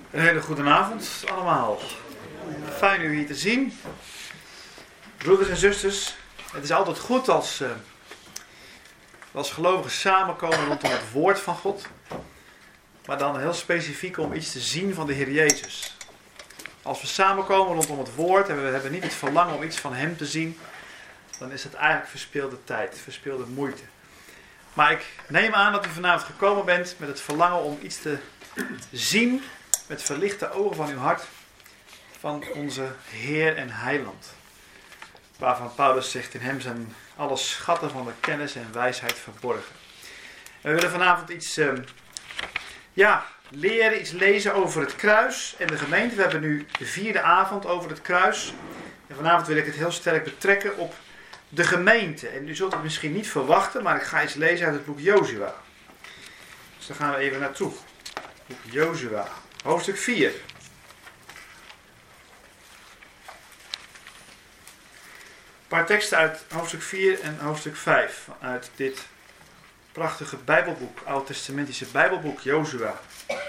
Een hele goede avond allemaal. Fijn u hier te zien. Broeders en zusters, het is altijd goed als gelovigen samenkomen rondom het woord van God. Maar dan heel specifiek om iets te zien van de Heer Jezus. Als we samenkomen rondom het woord en we hebben niet het verlangen om iets van Hem te zien, dan is het eigenlijk verspilde tijd, verspilde moeite. Maar ik neem aan dat u vanavond gekomen bent met het verlangen om iets te zien met verlichte ogen van uw hart van onze Heer en Heiland. Waarvan Paulus zegt, in Hem zijn alle schatten van de kennis en wijsheid verborgen. En we willen vanavond iets leren, iets lezen over het kruis en de gemeente. We hebben nu de 4e avond over het kruis. En vanavond wil ik het heel sterk betrekken op de gemeente. En u zult het misschien niet verwachten, maar ik ga iets lezen uit het boek Jozua. Dus daar gaan we even naartoe. Boek Jozua, hoofdstuk 4. Een paar teksten uit hoofdstuk 4 en hoofdstuk 5 uit dit prachtige Bijbelboek, Oud-testamentische Bijbelboek Jozua.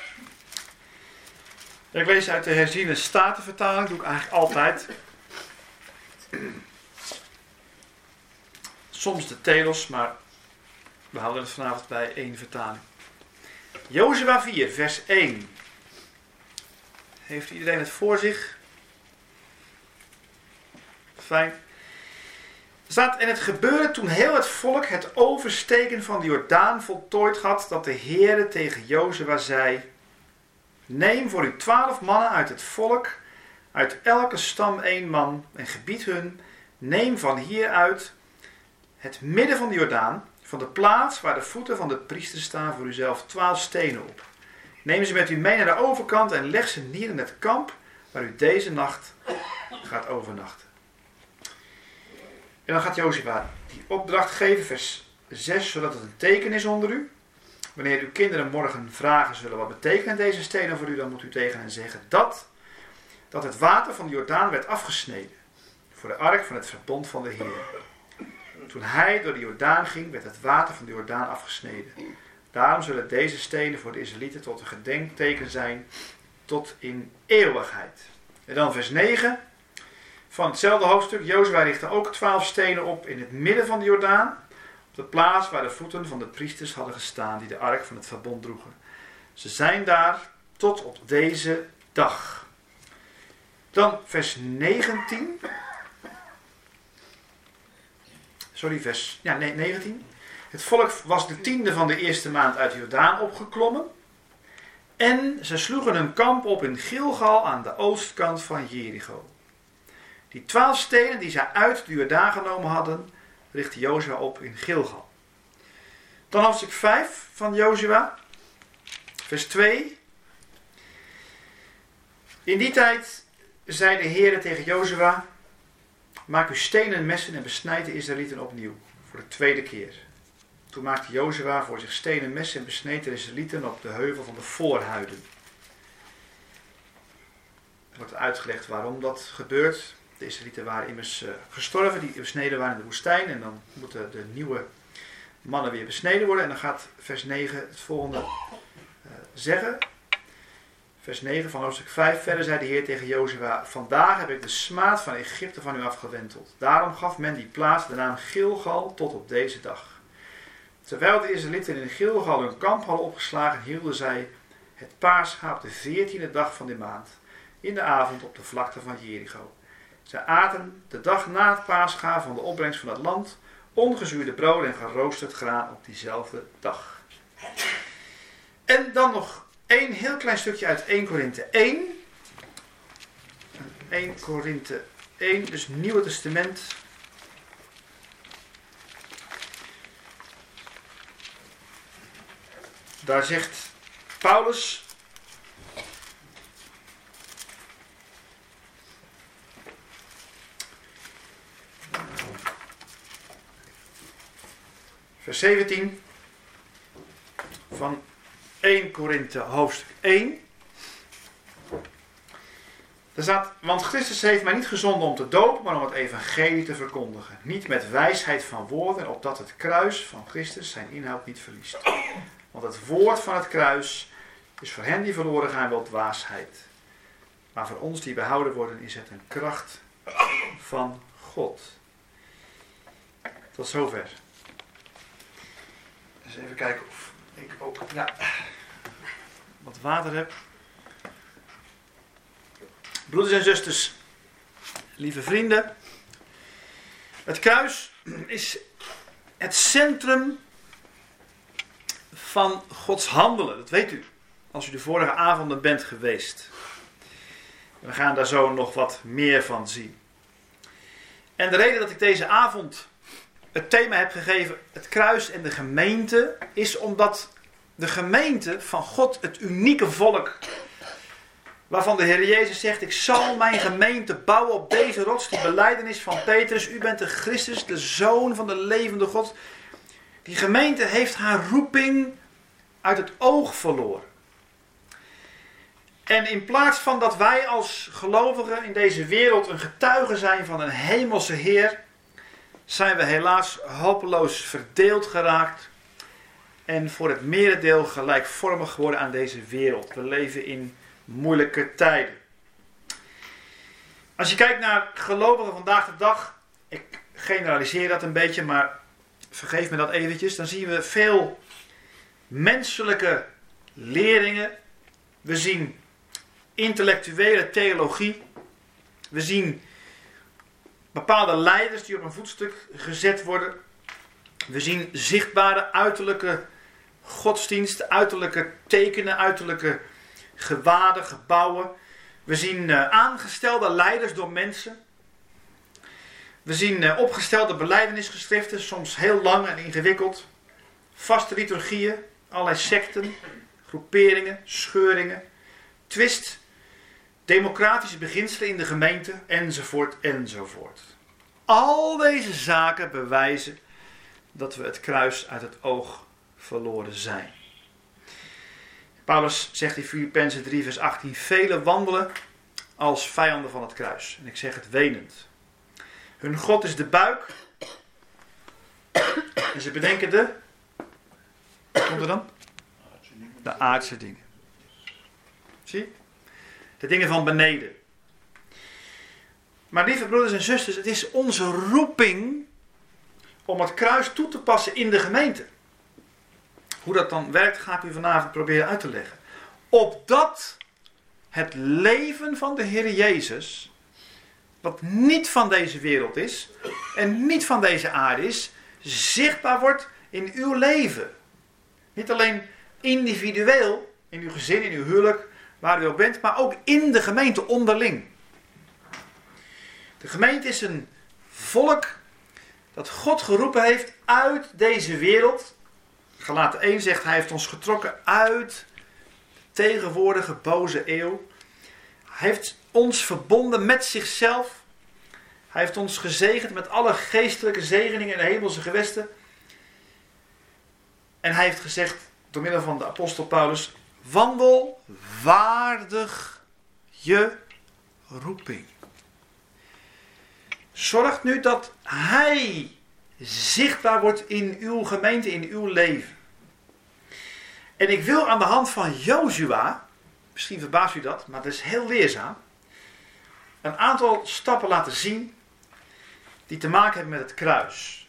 Ik lees uit de herziene Statenvertaling, doe ik eigenlijk altijd. Soms de Telos, maar we houden het vanavond bij één vertaling. Jozua 4, vers 1. Heeft iedereen het voor zich? Fijn. Er staat, en het gebeurde toen heel het volk het oversteken van de Jordaan voltooid had, dat de Heere tegen Jozua zei, neem voor u 12 mannen uit het volk, uit elke stam 1 man, en gebied hun, neem van hieruit het midden van de Jordaan, van de plaats waar de voeten van de priesters staan, voor uzelf 12 stenen op. Neem ze met u mee naar de overkant en leg ze neer in het kamp, waar u deze nacht gaat overnachten. En dan gaat Jozua die opdracht geven, vers 6, zodat het een teken is onder u. Wanneer uw kinderen morgen vragen zullen, wat betekenen deze stenen voor u, dan moet u tegen hen zeggen dat het water van de Jordaan werd afgesneden, voor de ark van het verbond van de Heer. Toen hij door de Jordaan ging, werd het water van de Jordaan afgesneden. Daarom zullen deze stenen voor de Israëlieten tot een gedenkteken zijn, tot in eeuwigheid. En dan vers 9 van hetzelfde hoofdstuk. Jozua richtte ook 12 stenen op in het midden van de Jordaan, op de plaats waar de voeten van de priesters hadden gestaan, die de ark van het verbond droegen. Ze zijn daar tot op deze dag. Dan vers 19. Vers 19. Het volk was de 10e van de eerste maand uit de Jordaan opgeklommen. En ze sloegen een kamp op in Gilgal aan de oostkant van Jericho. Die 12 stenen die zij uit de Jordaan genomen hadden, richtte Jozua op in Gilgal. Dan hoofdstuk 5 van Jozua, vers 2. In die tijd zei de Heere tegen Jozua, maak uw stenen messen en besnijd de Israëlieten opnieuw, voor de 2e keer. Toen maakte Jozua voor zich stenen messen en besneed de Israëlieten op de heuvel van de voorhuiden. Er wordt uitgelegd waarom dat gebeurt. De Israëlieten waren immers gestorven, die besneden waren in de woestijn. En dan moeten de nieuwe mannen weer besneden worden. En dan gaat vers 9 het volgende zeggen. Vers 9 van hoofdstuk 5. Verder zei de Heer tegen Jozua, vandaag heb ik de smaad van Egypte van u afgewenteld. Daarom gaf men die plaats de naam Gilgal tot op deze dag. Terwijl de Israëlieten in Gilgal hun kamp hadden opgeslagen, hielden zij het Paascha op de 14e dag van die maand, in de avond op de vlakte van Jericho. Zij aten de dag na het Paascha van de opbrengst van het land, ongezuurde brood en geroosterd graan op diezelfde dag. En dan nog een heel klein stukje uit 1 Korinthe 1. 1 Korinthe 1, dus Nieuwe Testament. Daar zegt Paulus, vers 17 van 1 Korinthe hoofdstuk 1. Er staat, want Christus heeft mij niet gezonden om te dopen, maar om het evangelie te verkondigen. Niet met wijsheid van woorden, opdat het kruis van Christus zijn inhoud niet verliest. Want het woord van het kruis Dus voor hen die verloren gaan wel dwaasheid. Maar voor ons die behouden worden is het een kracht van God. Tot zover. Dus even kijken of ik ook wat water heb. Broeders en zusters, lieve vrienden. Het kruis is het centrum van Gods handelen. Dat weet u, als u de vorige avonden bent geweest. We gaan daar zo nog wat meer van zien. En de reden dat ik deze avond het thema heb gegeven, het kruis en de gemeente, is omdat de gemeente van God, het unieke volk, waarvan de Heer Jezus zegt, ik zal mijn gemeente bouwen op deze rots, die belijdenis van Petrus, u bent de Christus, de Zoon van de levende God. Die gemeente heeft haar roeping uit het oog verloren. En in plaats van dat wij als gelovigen in deze wereld een getuige zijn van een hemelse Heer, zijn we helaas hopeloos verdeeld geraakt en voor het merendeel gelijkvormig geworden aan deze wereld. We leven in moeilijke tijden. Als je kijkt naar gelovigen vandaag de dag, ik generaliseer dat een beetje, maar vergeef me dat eventjes, dan zien we veel menselijke leringen. We zien intellectuele theologie. We zien bepaalde leiders die op een voetstuk gezet worden. We zien zichtbare uiterlijke godsdienst, uiterlijke tekenen, uiterlijke gewaden, gebouwen. We zien aangestelde leiders door mensen. We zien opgestelde belijdenisgeschriften, soms heel lang en ingewikkeld. Vaste liturgieën, allerlei secten, groeperingen, scheuringen, twist, democratische beginselen in de gemeente, enzovoort, enzovoort. Al deze zaken bewijzen dat we het kruis uit het oog verloren zijn. Paulus zegt in Filippenzen 3 vers 18, velen wandelen als vijanden van het kruis. En ik zeg het wenend. Hun God is de buik. En ze bedenken wat komt er dan? De aardse dingen. Zie? De dingen van beneden. Maar lieve broeders en zusters, het is onze roeping om het kruis toe te passen in de gemeente. Hoe dat dan werkt, ga ik u vanavond proberen uit te leggen. Opdat het leven van de Heer Jezus, wat niet van deze wereld is en niet van deze aarde is, zichtbaar wordt in uw leven. Niet alleen individueel, in uw gezin, in uw huwelijk, waar u ook bent, maar ook in de gemeente onderling. De gemeente is een volk dat God geroepen heeft uit deze wereld. Galaten 1 zegt, hij heeft ons getrokken uit de tegenwoordige boze eeuw. Hij heeft ons verbonden met zichzelf. Hij heeft ons gezegend met alle geestelijke zegeningen in de hemelse gewesten. En hij heeft gezegd, door middel van de apostel Paulus, wandel waardig je roeping. Zorg nu dat hij zichtbaar wordt in uw gemeente, in uw leven. En ik wil aan de hand van Jozua, misschien verbaast u dat, maar dat is heel leerzaam, een aantal stappen laten zien die te maken hebben met het kruis.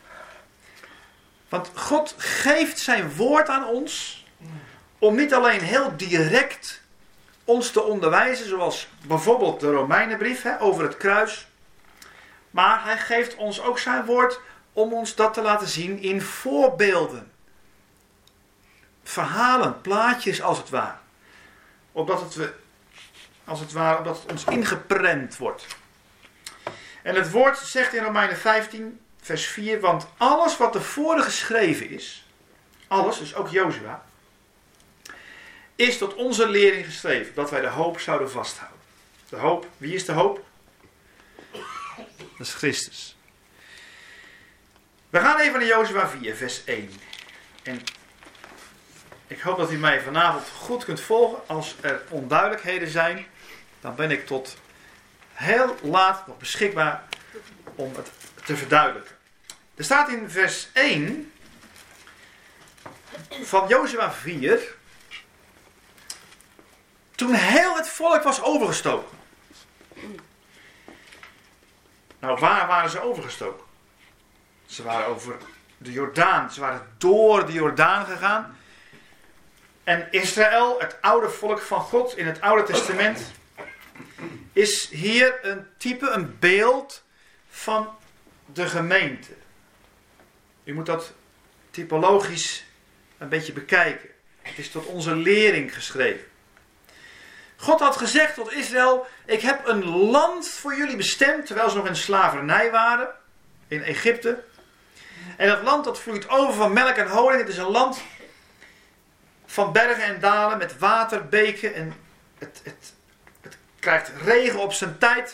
Want God geeft zijn woord aan ons om niet alleen heel direct ons te onderwijzen, zoals bijvoorbeeld de Romeinenbrief over het kruis, maar hij geeft ons ook zijn woord om ons dat te laten zien in voorbeelden. Verhalen, plaatjes als het ware. Opdat het ons ingeprent wordt. En het woord zegt in Romeinen 15 vers 4, want alles wat tevoren geschreven is, alles, dus ook Jozua, is tot onze lering geschreven, dat wij de hoop zouden vasthouden. De hoop, wie is de hoop? Dat is Christus. We gaan even naar Jozua 4, vers 1. En ik hoop dat u mij vanavond goed kunt volgen. Als er onduidelijkheden zijn, dan ben ik tot heel laat nog beschikbaar om het te verduidelijken. Er staat in vers 1 van Jozua 4. volk was overgestoken. Nou, waar waren ze overgestoken? Ze waren over de Jordaan. Ze waren door de Jordaan gegaan. En Israël, het oude volk van God in het Oude Testament, is hier een type, een beeld van de gemeente. U moet dat typologisch een beetje bekijken. Het is tot onze lering geschreven. God had gezegd tot Israël: ik heb een land voor jullie bestemd, terwijl ze nog in slavernij waren, in Egypte. En dat land dat vloeit over van melk en honing. Het is een land van bergen en dalen met water, beken. En het krijgt regen op zijn tijd.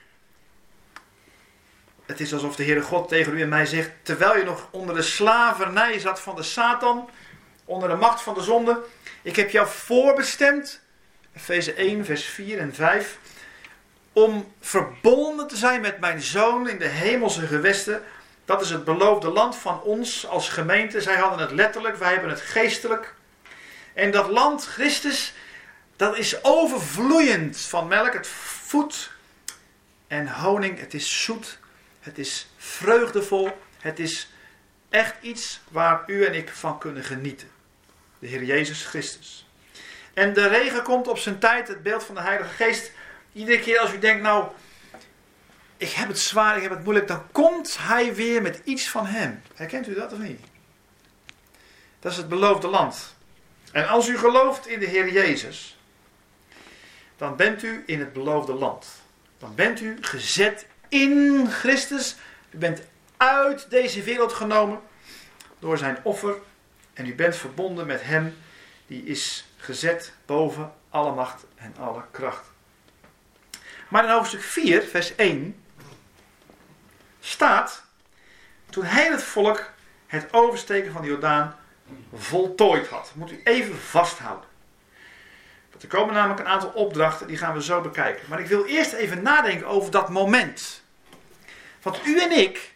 Het is alsof de Heere God tegen u en mij zegt: terwijl je nog onder de slavernij zat van de Satan, onder de macht van de zonde, ik heb jou voorbestemd, Efeze 1 vers 4 en 5, om verbonden te zijn met mijn zoon in de hemelse gewesten. Dat is het beloofde land van ons als gemeente. Zij hadden het letterlijk, wij hebben het geestelijk. En dat land, Christus, dat is overvloeiend van melk. Het voedt en honing. Het is zoet. Het is vreugdevol. Het is echt iets waar u en ik van kunnen genieten. De Heer Jezus Christus. En de regen komt op zijn tijd, het beeld van de Heilige Geest. Iedere keer als u denkt, nou, ik heb het zwaar, ik heb het moeilijk, dan komt hij weer met iets van hem. Herkent u dat of niet? Dat is het beloofde land. En als u gelooft in de Heer Jezus, dan bent u in het beloofde land. Dan bent u gezet in Christus. U bent uit deze wereld genomen door zijn offer. En u bent verbonden met hem die is gezet boven alle macht en alle kracht. Maar in hoofdstuk 4, vers 1, staat: toen heel het volk het oversteken van de Jordaan voltooid had. Dat moet u even vasthouden. Er komen namelijk een aantal opdrachten, die gaan we zo bekijken. Maar ik wil eerst even nadenken over dat moment. Want u en ik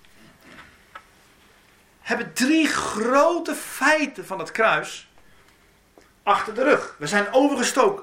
hebben 3 grote feiten van het kruis achter de rug. We zijn overgestoken.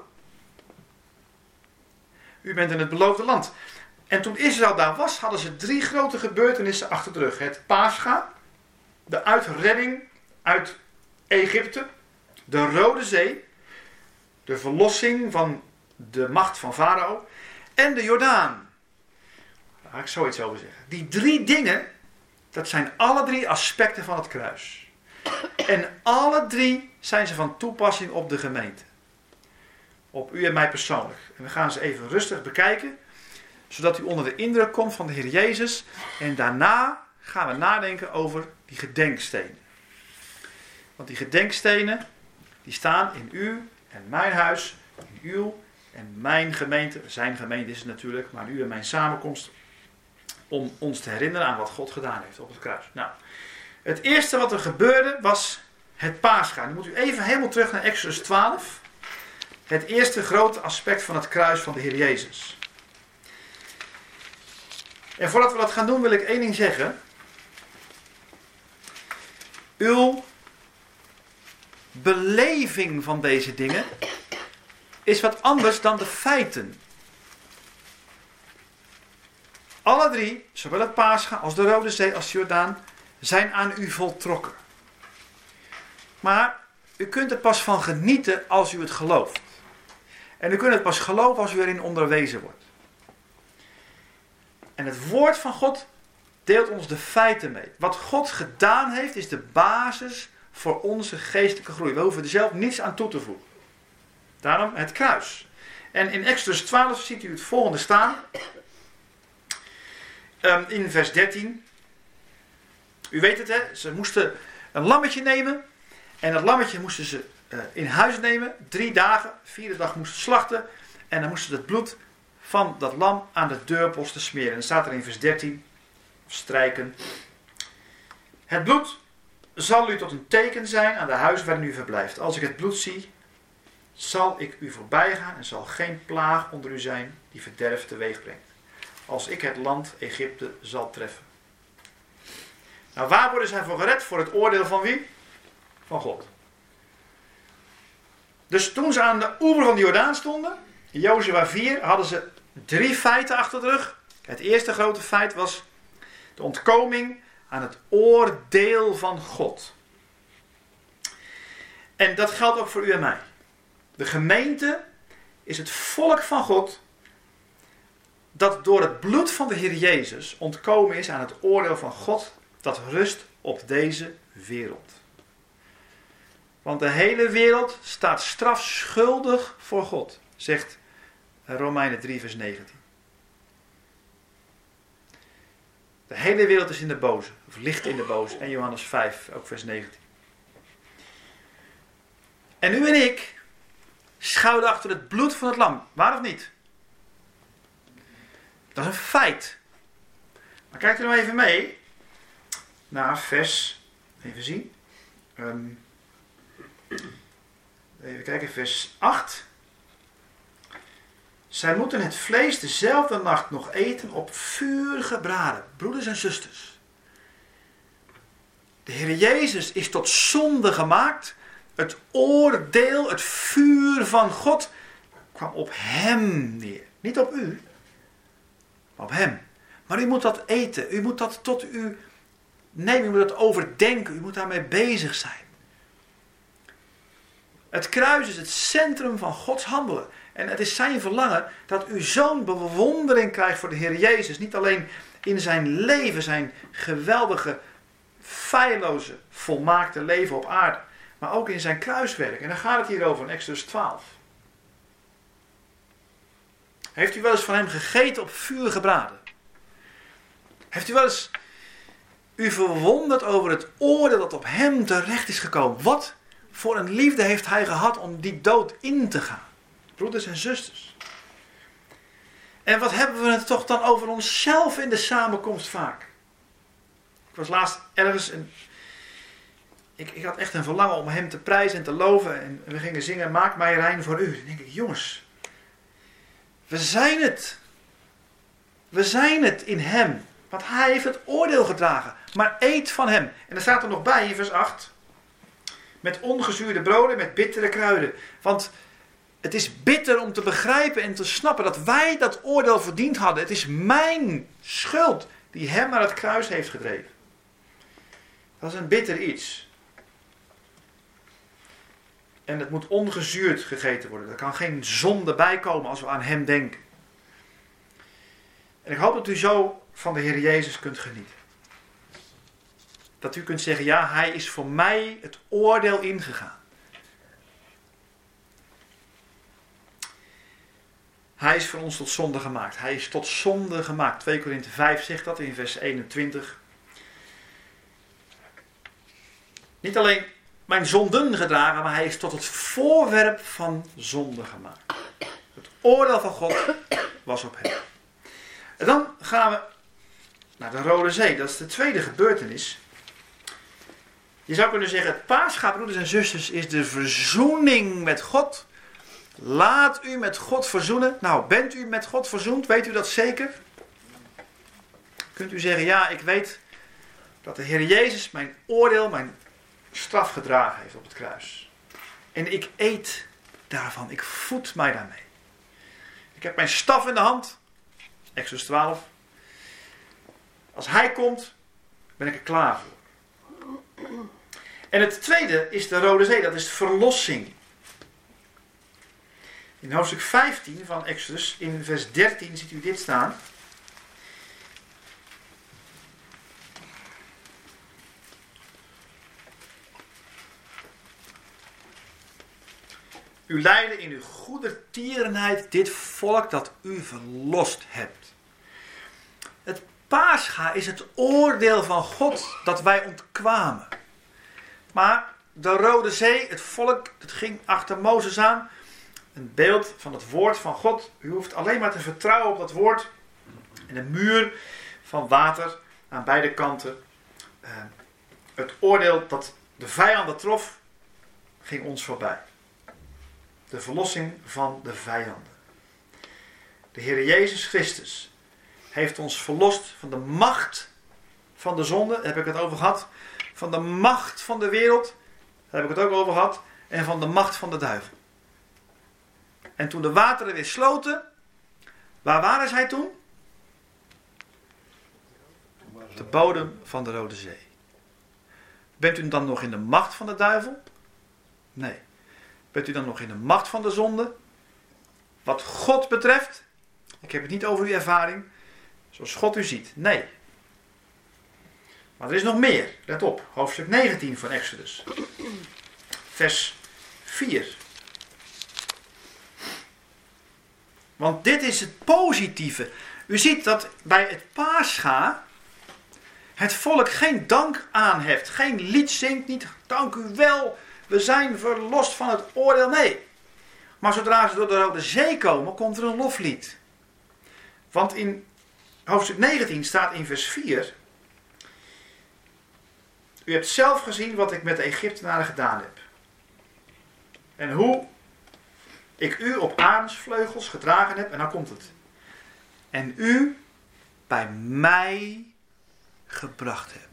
U bent in het beloofde land. En toen Israël daar was, hadden ze 3 grote gebeurtenissen achter de rug. Het Pascha, de uitredding uit Egypte, de Rode Zee, de verlossing van de macht van Farao en de Jordaan. Daar ga ik zoiets over zeggen. Die 3 dingen, dat zijn alle 3 aspecten van het kruis. En alle 3 zijn ze van toepassing op de gemeente. Op u en mij persoonlijk. En we gaan ze even rustig bekijken, zodat u onder de indruk komt van de Heer Jezus. En daarna gaan we nadenken over die gedenkstenen. Want die gedenkstenen, die staan in u en mijn huis, in uw en mijn gemeente. Zijn gemeente is het natuurlijk, maar u en mijn samenkomst. Om ons te herinneren aan wat God gedaan heeft op het kruis. Nou, het eerste wat er gebeurde was het Pascha. Dan moet u even helemaal terug naar Exodus 12. Het eerste grote aspect van het kruis van de Heer Jezus. En voordat we dat gaan doen wil ik één ding zeggen. Uw beleving van deze dingen is wat anders dan de feiten. Alle 3, zowel het Pascha als de Rode Zee als de Jordaan, zijn aan u voltrokken. Maar u kunt er pas van genieten als u het gelooft. En u kunt het pas geloven als u erin onderwezen wordt. En het woord van God deelt ons de feiten mee. Wat God gedaan heeft is de basis voor onze geestelijke groei. We hoeven er zelf niets aan toe te voegen. Daarom het kruis. En in Exodus 12 ziet u het volgende staan. In vers 13. U weet het, hè? Ze moesten een lammetje nemen. En dat lammetje moesten ze in huis nemen. 3 dagen. 4e dag moesten ze slachten. En dan moesten ze het bloed van dat lam aan de deurposten smeren. En dan staat er in vers 13. Strijken. Het bloed zal u tot een teken zijn aan de huis waarin u verblijft. Als ik het bloed zie, zal ik u voorbij gaan en zal geen plaag onder u zijn die verderf teweeg brengt. Als ik het land Egypte zal treffen. Nou, waar worden zij voor gered? Voor het oordeel van wie? Van God. Dus toen ze aan de oever van de Jordaan stonden, In Jozua 4 hadden ze 3 feiten achter de rug. Het eerste grote feit was de ontkoming aan het oordeel van God. En dat geldt ook voor u en mij. De gemeente is het volk van God dat door het bloed van de Heer Jezus ontkomen is aan het oordeel van God dat rust op deze wereld. Want de hele wereld staat strafschuldig voor God, zegt Romeinen 3 vers 19. De hele wereld is in de boze, of ligt in de boze. En Johannes 5, ook vers 19. En u en ik schuilen achter het bloed van het lam. Waar of niet? Dat is een feit. Maar kijkt u nou even mee naar vers, even zien. Even kijken, vers 8. Zij moeten het vlees dezelfde nacht nog eten op vuur gebraden. Broeders en zusters. De Heer Jezus is tot zonde gemaakt. Het oordeel, het vuur van God kwam op hem neer. Niet op u, maar op hem. Maar u moet dat eten. U moet dat tot u nemen. U moet dat overdenken. U moet daarmee bezig zijn. Het kruis is het centrum van Gods handelen. En het is zijn verlangen dat u zo'n bewondering krijgt voor de Heer Jezus. Niet alleen in zijn leven, zijn geweldige, feilloze, volmaakte leven op aarde. Maar ook in zijn kruiswerk. En daar gaat het hier over in Exodus 12. Heeft u wel eens van hem gegeten op vuur gebraden? Heeft u wel eens u verwonderd over het oordeel dat op hem terecht is gekomen? Wat voor een liefde heeft hij gehad om die dood in te gaan? Broeders en zusters. En wat hebben we het toch dan over onszelf in de samenkomst vaak? Ik was laatst ergens en ik had echt een verlangen om hem te prijzen en te loven. En we gingen zingen, maak mij rein voor u. Dan denk ik, jongens, we zijn het. We zijn het in hem. Want hij heeft het oordeel gedragen. Maar eet van hem. En er staat er nog bij in vers 8. Met ongezuurde broden, met bittere kruiden. Want het is bitter om te begrijpen en te snappen dat wij dat oordeel verdiend hadden. Het is mijn schuld die hem naar het kruis heeft gedreven. Dat is een bitter iets. En het moet ongezuurd gegeten worden. Er kan geen zonde bij komen als we aan hem denken. En ik hoop dat u zo van de Heer Jezus kunt genieten. Dat u kunt zeggen, ja, hij is voor mij het oordeel ingegaan. Hij is voor ons tot zonde gemaakt. Hij is tot zonde gemaakt. 2 Korinthe 5 zegt dat in vers 21. Niet alleen mijn zonden gedragen, maar hij is tot het voorwerp van zonde gemaakt. Het oordeel van God was op hem. En dan gaan we naar de Rode Zee. Dat is de tweede gebeurtenis. Je zou kunnen zeggen, het Paascha, broeders en zusters, is de verzoening met God. Laat u met God verzoenen. Nou, bent u met God verzoend? Weet u dat zeker? Kunt u zeggen, ja, ik weet dat de Heer Jezus mijn oordeel, mijn straf gedragen heeft op het kruis. En ik eet daarvan. Ik voed mij daarmee. Ik heb mijn staf in de hand. Exodus 12. Als hij komt, ben ik er klaar voor. En het tweede is de Rode Zee. Dat is de verlossing. In hoofdstuk 15 van Exodus, in vers 13, ziet u dit staan. U leidde in uw goedertierenheid dit volk dat u verlost hebt. Het Paascha is het oordeel van God dat wij ontkwamen. Maar de Rode Zee, het volk, het ging achter Mozes aan. Een beeld van het woord van God. U hoeft alleen maar te vertrouwen op dat woord. En een muur van water aan beide kanten. Het oordeel dat de vijanden trof, ging ons voorbij. De verlossing van de vijanden. De Heer Jezus Christus heeft ons verlost van de macht van de zonde. Daar heb ik het over gehad. Van de macht van de wereld. Daar heb ik het ook over gehad. En van de macht van de duivel. En toen de wateren weer sloten, waar waren zij toen? De bodem van de Rode Zee. Bent u dan nog in de macht van de duivel? Nee. Bent u dan nog in de macht van de zonde? Wat God betreft, ik heb het niet over uw ervaring, zoals God u ziet. Nee. Maar er is nog meer. Let op, hoofdstuk 19 van Exodus. Vers 4. Want dit is het positieve. U ziet dat bij het Pascha het volk geen dank aanheft. Geen lied zingt, niet dank u wel, we zijn verlost van het oordeel. Nee. Maar zodra ze door de Rode Zee komen, komt er een loflied. Want in hoofdstuk 19 staat in vers 4... U hebt zelf gezien wat ik met de Egyptenaren gedaan heb. En hoe ik u op arensvleugels gedragen heb. En nou komt het. En u bij mij gebracht heb.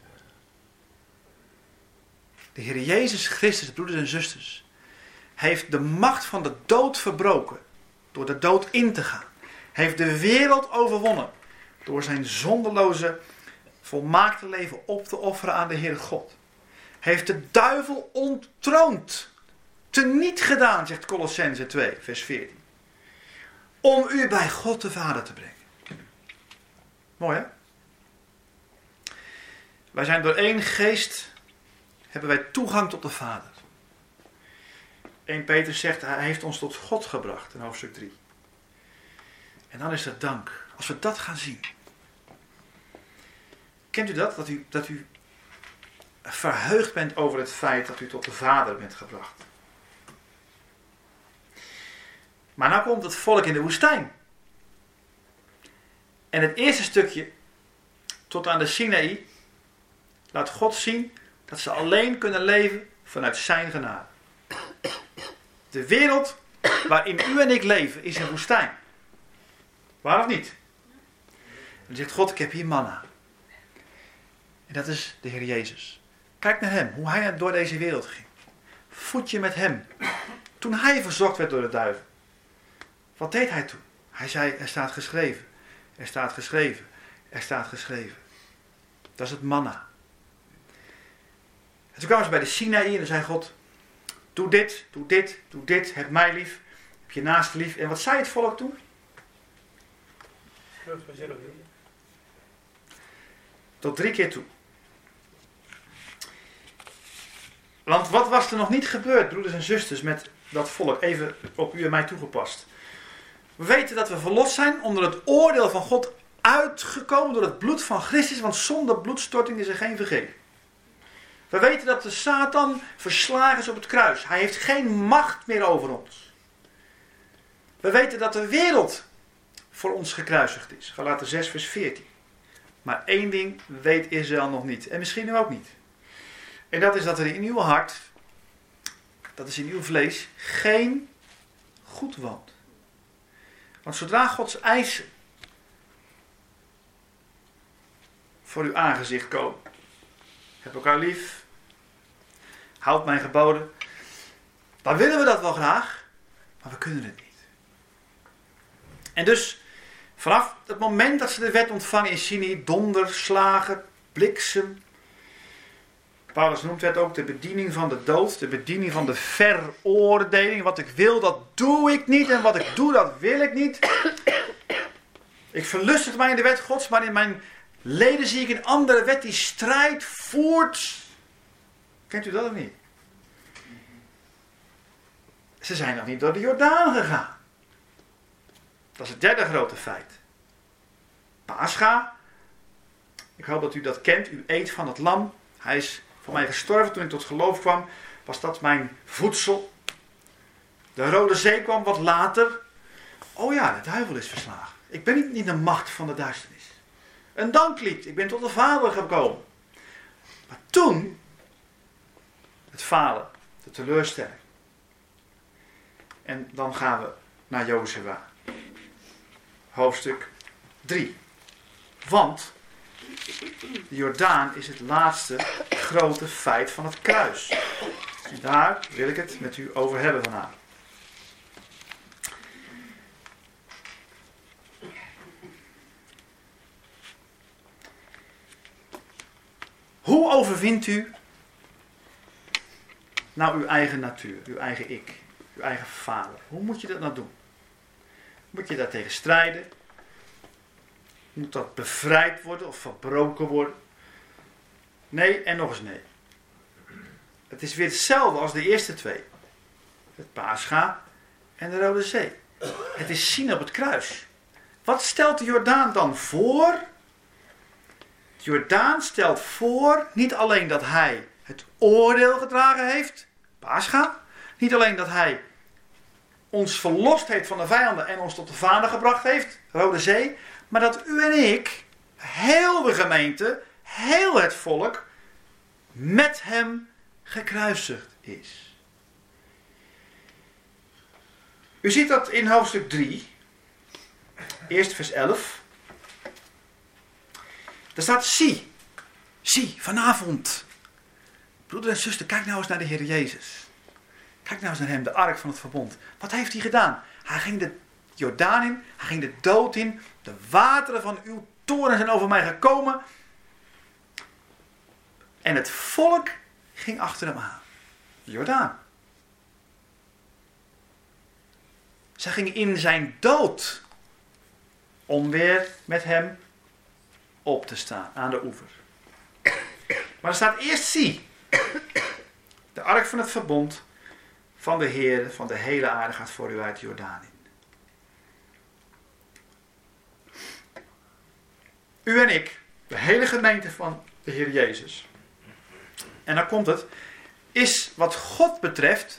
De Heer Jezus Christus, broeders en zusters, heeft de macht van de dood verbroken. Door de dood in te gaan. Heeft de wereld overwonnen. Door zijn zonderloze, volmaakte leven op te offeren aan de Heere God. Heeft de duivel onttroond. Teniet gedaan, zegt Kolossenzen 2, vers 14. Om u bij God de Vader te brengen. Mooi, hè? Wij zijn door één geest, hebben wij toegang tot de Vader. 1 Petrus zegt, hij heeft ons tot God gebracht, in hoofdstuk 3. En dan is er dank. Als we dat gaan zien. Kent u dat? Dat u verheugd bent over het feit dat u tot de Vader bent gebracht. Maar nou komt het volk in de woestijn. En het eerste stukje, tot aan de Sinaï, laat God zien dat ze alleen kunnen leven vanuit zijn genade. De wereld waarin u en ik leven is een woestijn. Waar of niet? En dan zegt God, ik heb hier manna. En dat is de Heer Jezus. Kijk naar hem, hoe hij door deze wereld ging. Voed je met hem. Toen hij verzocht werd door de duivel. Wat deed hij toen? Hij zei, er staat geschreven. Er staat geschreven. Er staat geschreven. Dat is het manna. En toen kwamen ze bij de Sinaï en dan zei God, doe dit, doe dit, doe dit. Heb mij lief. Heb je naaste lief. En wat zei het volk toen? Tot 3 keer toe. Want wat was er nog niet gebeurd, broeders en zusters, met dat volk? Even op u en mij toegepast. We weten dat we verlost zijn onder het oordeel van God, uitgekomen door het bloed van Christus, want zonder bloedstorting is er geen vergeving. We weten dat de Satan verslagen is op het kruis. Hij heeft geen macht meer over ons. We weten dat de wereld voor ons gekruisigd is. Galaten 6 vers 14. Maar één ding weet Israël nog niet. En misschien u ook niet. En dat is dat er in uw hart, dat is in uw vlees, geen goed woont. Want zodra Gods eisen voor uw aangezicht komen. Heb elkaar lief. Houd mijn geboden. Dan willen we dat wel graag. Maar we kunnen het niet. En dus vanaf het moment dat ze de wet ontvangen in Sinai, donderslagen, bliksem. Paulus noemt het ook de bediening van de dood, de bediening van de veroordeling. Wat ik wil, dat doe ik niet. En wat ik doe, dat wil ik niet. Ik verlust het mij in de wet Gods, maar in mijn leden zie ik een andere wet die strijd voert. Kent u dat of niet? Ze zijn nog niet door de Jordaan gegaan. Dat is het derde grote feit. Pascha. Ik hoop dat u dat kent. U eet van het lam. Hij is voor mij gestorven toen ik tot geloof kwam. Was dat mijn voedsel. De Rode Zee kwam wat later. Oh ja, de duivel is verslagen. Ik ben niet in de macht van de duisternis. Een danklied. Ik ben tot de Vader gekomen. Maar toen, het falen, de teleurstelling. En dan gaan we naar Jozua. Hoofdstuk 3. Want de Jordaan is het laatste grote feit van het kruis. En daar wil ik het met u over hebben vanavond. Hoe overwint u nou uw eigen natuur, uw eigen ik, uw eigen vader? Hoe moet je dat nou doen? Moet je daar tegen strijden? Moet dat bevrijd worden of verbroken worden? Nee en nog eens nee. Het is weer hetzelfde als de eerste twee. Het Pascha en de Rode Zee. Het is zien op het kruis. Wat stelt de Jordaan dan voor? De Jordaan stelt voor niet alleen dat hij het oordeel gedragen heeft, Pascha. Niet alleen dat hij ons verlost heeft van de vijanden en ons tot de Vader gebracht heeft, Rode Zee. Maar dat u en ik, heel de gemeente, heel het volk, met hem gekruisigd is. U ziet dat in hoofdstuk 3, eerst vers 11. Daar staat, zie, vanavond. Broeder en zuster, kijk nou eens naar de Heer Jezus. Kijk nou eens naar hem, de ark van het verbond. Wat heeft hij gedaan? Hij ging de Jordaan in, hij ging de dood in. De wateren van uw toren zijn over mij gekomen. En het volk ging achter hem aan. De Jordaan. Zij gingen in zijn dood om weer met hem op te staan aan de oever. Maar er staat eerst zie. De ark van het verbond van de Heer van de hele aarde gaat voor u uit de Jordaan in. U en ik, de hele gemeente van de Heer Jezus. En dan komt het, is wat God betreft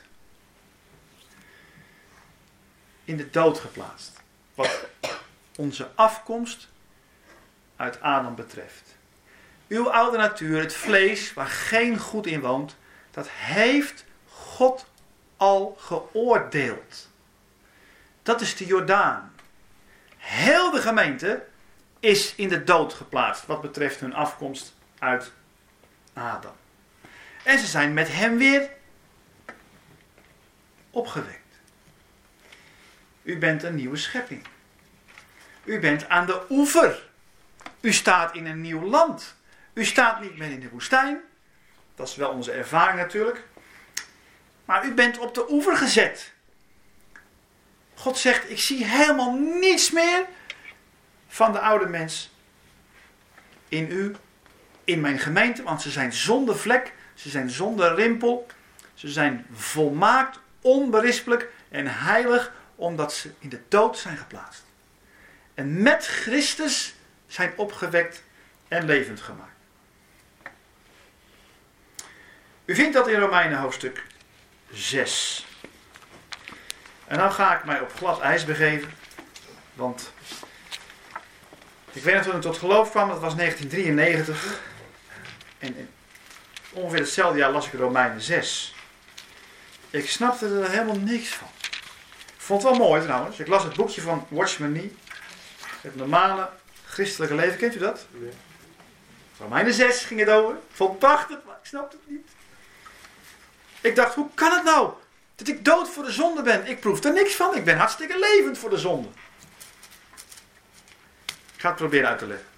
in de dood geplaatst. Wat onze afkomst uit Adam betreft. Uw oude natuur, het vlees waar geen goed in woont, dat heeft God al geoordeeld. Dat is de Jordaan. Heel de gemeente is in de dood geplaatst wat betreft hun afkomst uit Adam. En ze zijn met hem weer opgewekt. U bent een nieuwe schepping. U bent aan de oever. U staat in een nieuw land. U staat niet meer in de woestijn. Dat is wel onze ervaring natuurlijk. Maar u bent op de oever gezet. God zegt, ik zie helemaal niets meer van de oude mens in u, in mijn gemeente. Want ze zijn zonder vlek, ze zijn zonder rimpel. Ze zijn volmaakt, onberispelijk en heilig, omdat ze in de dood zijn geplaatst. En met Christus zijn opgewekt en levend gemaakt. U vindt dat in Romeinen hoofdstuk 6. En dan ga ik mij op glad ijs begeven. Want ik weet nog toen ik tot geloof kwam, dat was 1993. En ongeveer hetzelfde jaar las ik Romeinen 6. Ik snapte er helemaal niks van. Ik vond het wel mooi trouwens. Ik las het boekje van Watchman Nee. Het normale christelijke leven. Kent u dat? Nee. Romeinen 6 ging het over. Ik vond het prachtig, maar ik snapte het niet. Ik dacht, hoe kan het nou dat ik dood voor de zonde ben? Ik proef er niks van. Ik ben hartstikke levend voor de zonde. Ik ga het proberen uit te leggen.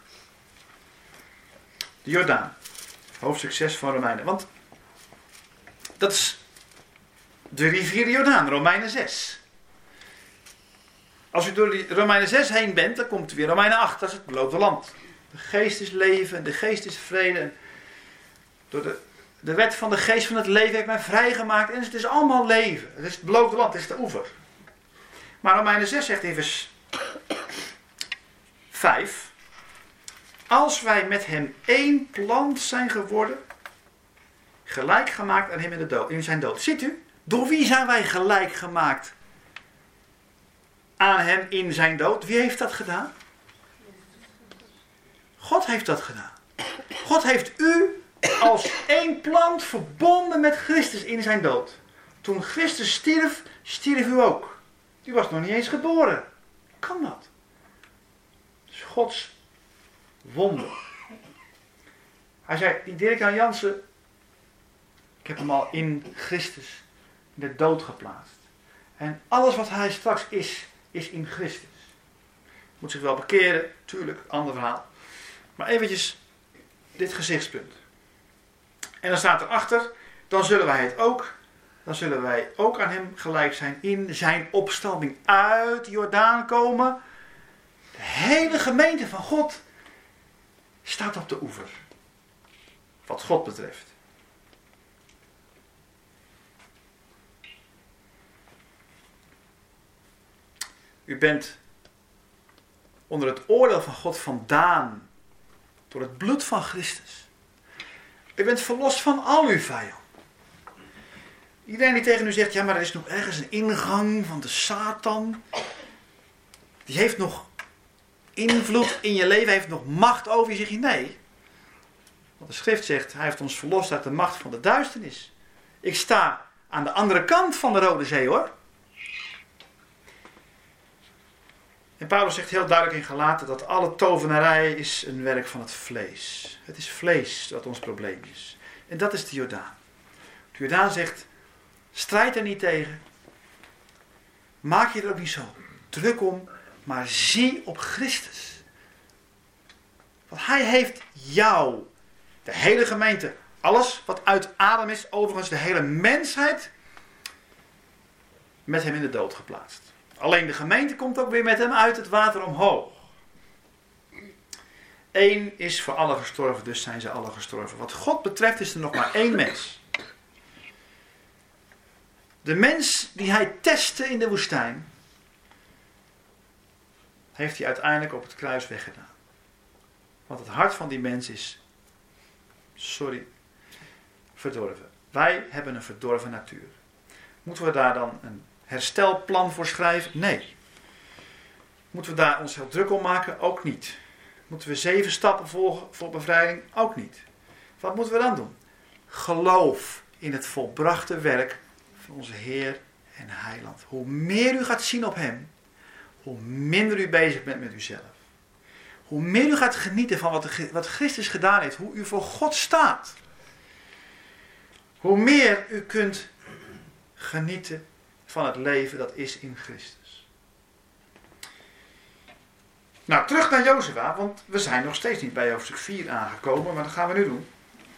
De Jordaan. Hoofdstuk 6 van Romeinen. Want dat is de rivier de Jordaan. Romeinen 6. Als u door die Romeinen 6 heen bent, dan komt u weer Romeinen 8. Dat is het beloofde land. De geest is leven. De geest is vrede. Door de wet van de geest van het leven heeft mij vrijgemaakt. En het is allemaal leven. Het is het beloofde land. Het is de oever. Maar Romeinen 6 zegt in vers 5. Als wij met hem één plant zijn geworden, gelijk gemaakt aan hem in zijn dood. Ziet u? Door wie zijn wij gelijk gemaakt aan hem in zijn dood? Wie heeft dat gedaan? God heeft dat gedaan. God heeft u als één plant verbonden met Christus in zijn dood. Toen Christus stierf, stierf u ook. U was nog niet eens geboren. Kan dat? Dat is Gods wonder. Hij zei, die Dirk-Jan Jansen, ik heb hem al in Christus in de dood geplaatst. En alles wat hij straks is in Christus. Moet zich wel bekeren, tuurlijk, ander verhaal. Maar eventjes dit gezichtspunt. En dan staat erachter, dan zullen wij ook aan hem gelijk zijn in zijn opstanding uit de Jordaan komen. De hele gemeente van God staat op de oever. Wat God betreft. U bent onder het oordeel van God vandaan door het bloed van Christus. U bent verlost van al uw vijand. Iedereen die tegen u zegt, ja, maar er is nog ergens een ingang van de Satan. Die heeft nog invloed in je leven, heeft nog macht over je. Zeg je nee. Want de schrift zegt, hij heeft ons verlost uit de macht van de duisternis. Ik sta aan de andere kant van de Rode Zee, hoor. En Paulus zegt heel duidelijk in Galaten dat alle tovenarij is een werk van het vlees. Het is vlees dat ons probleem is. En dat is de Jordaan. De Jordaan zegt, strijd er niet tegen. Maak je er ook niet zo druk om, maar zie op Christus. Want hij heeft jou, de hele gemeente, alles wat uit Adam is, overigens de hele mensheid, met hem in de dood geplaatst. Alleen de gemeente komt ook weer met hem uit het water omhoog. Eén is voor allen gestorven, dus zijn ze allen gestorven. Wat God betreft is er nog maar één mens. De mens die hij testte in de woestijn, heeft hij uiteindelijk op het kruis weggedaan. Want het hart van die mens is, verdorven. Wij hebben een verdorven natuur. Moeten we daar dan een herstelplan voor schrijven? Nee. Moeten we daar ons heel druk om maken? Ook niet. Moeten we 7 stappen volgen voor bevrijding? Ook niet. Wat moeten we dan doen? Geloof in het volbrachte werk van onze Heer en Heiland. Hoe meer u gaat zien op hem, hoe minder u bezig bent met uzelf. Hoe meer u gaat genieten van wat Christus gedaan heeft, hoe u voor God staat. Hoe meer u kunt genieten van het leven dat is in Christus. Nou, terug naar Jozua, want we zijn nog steeds niet bij hoofdstuk 4 aangekomen, maar dat gaan we nu doen.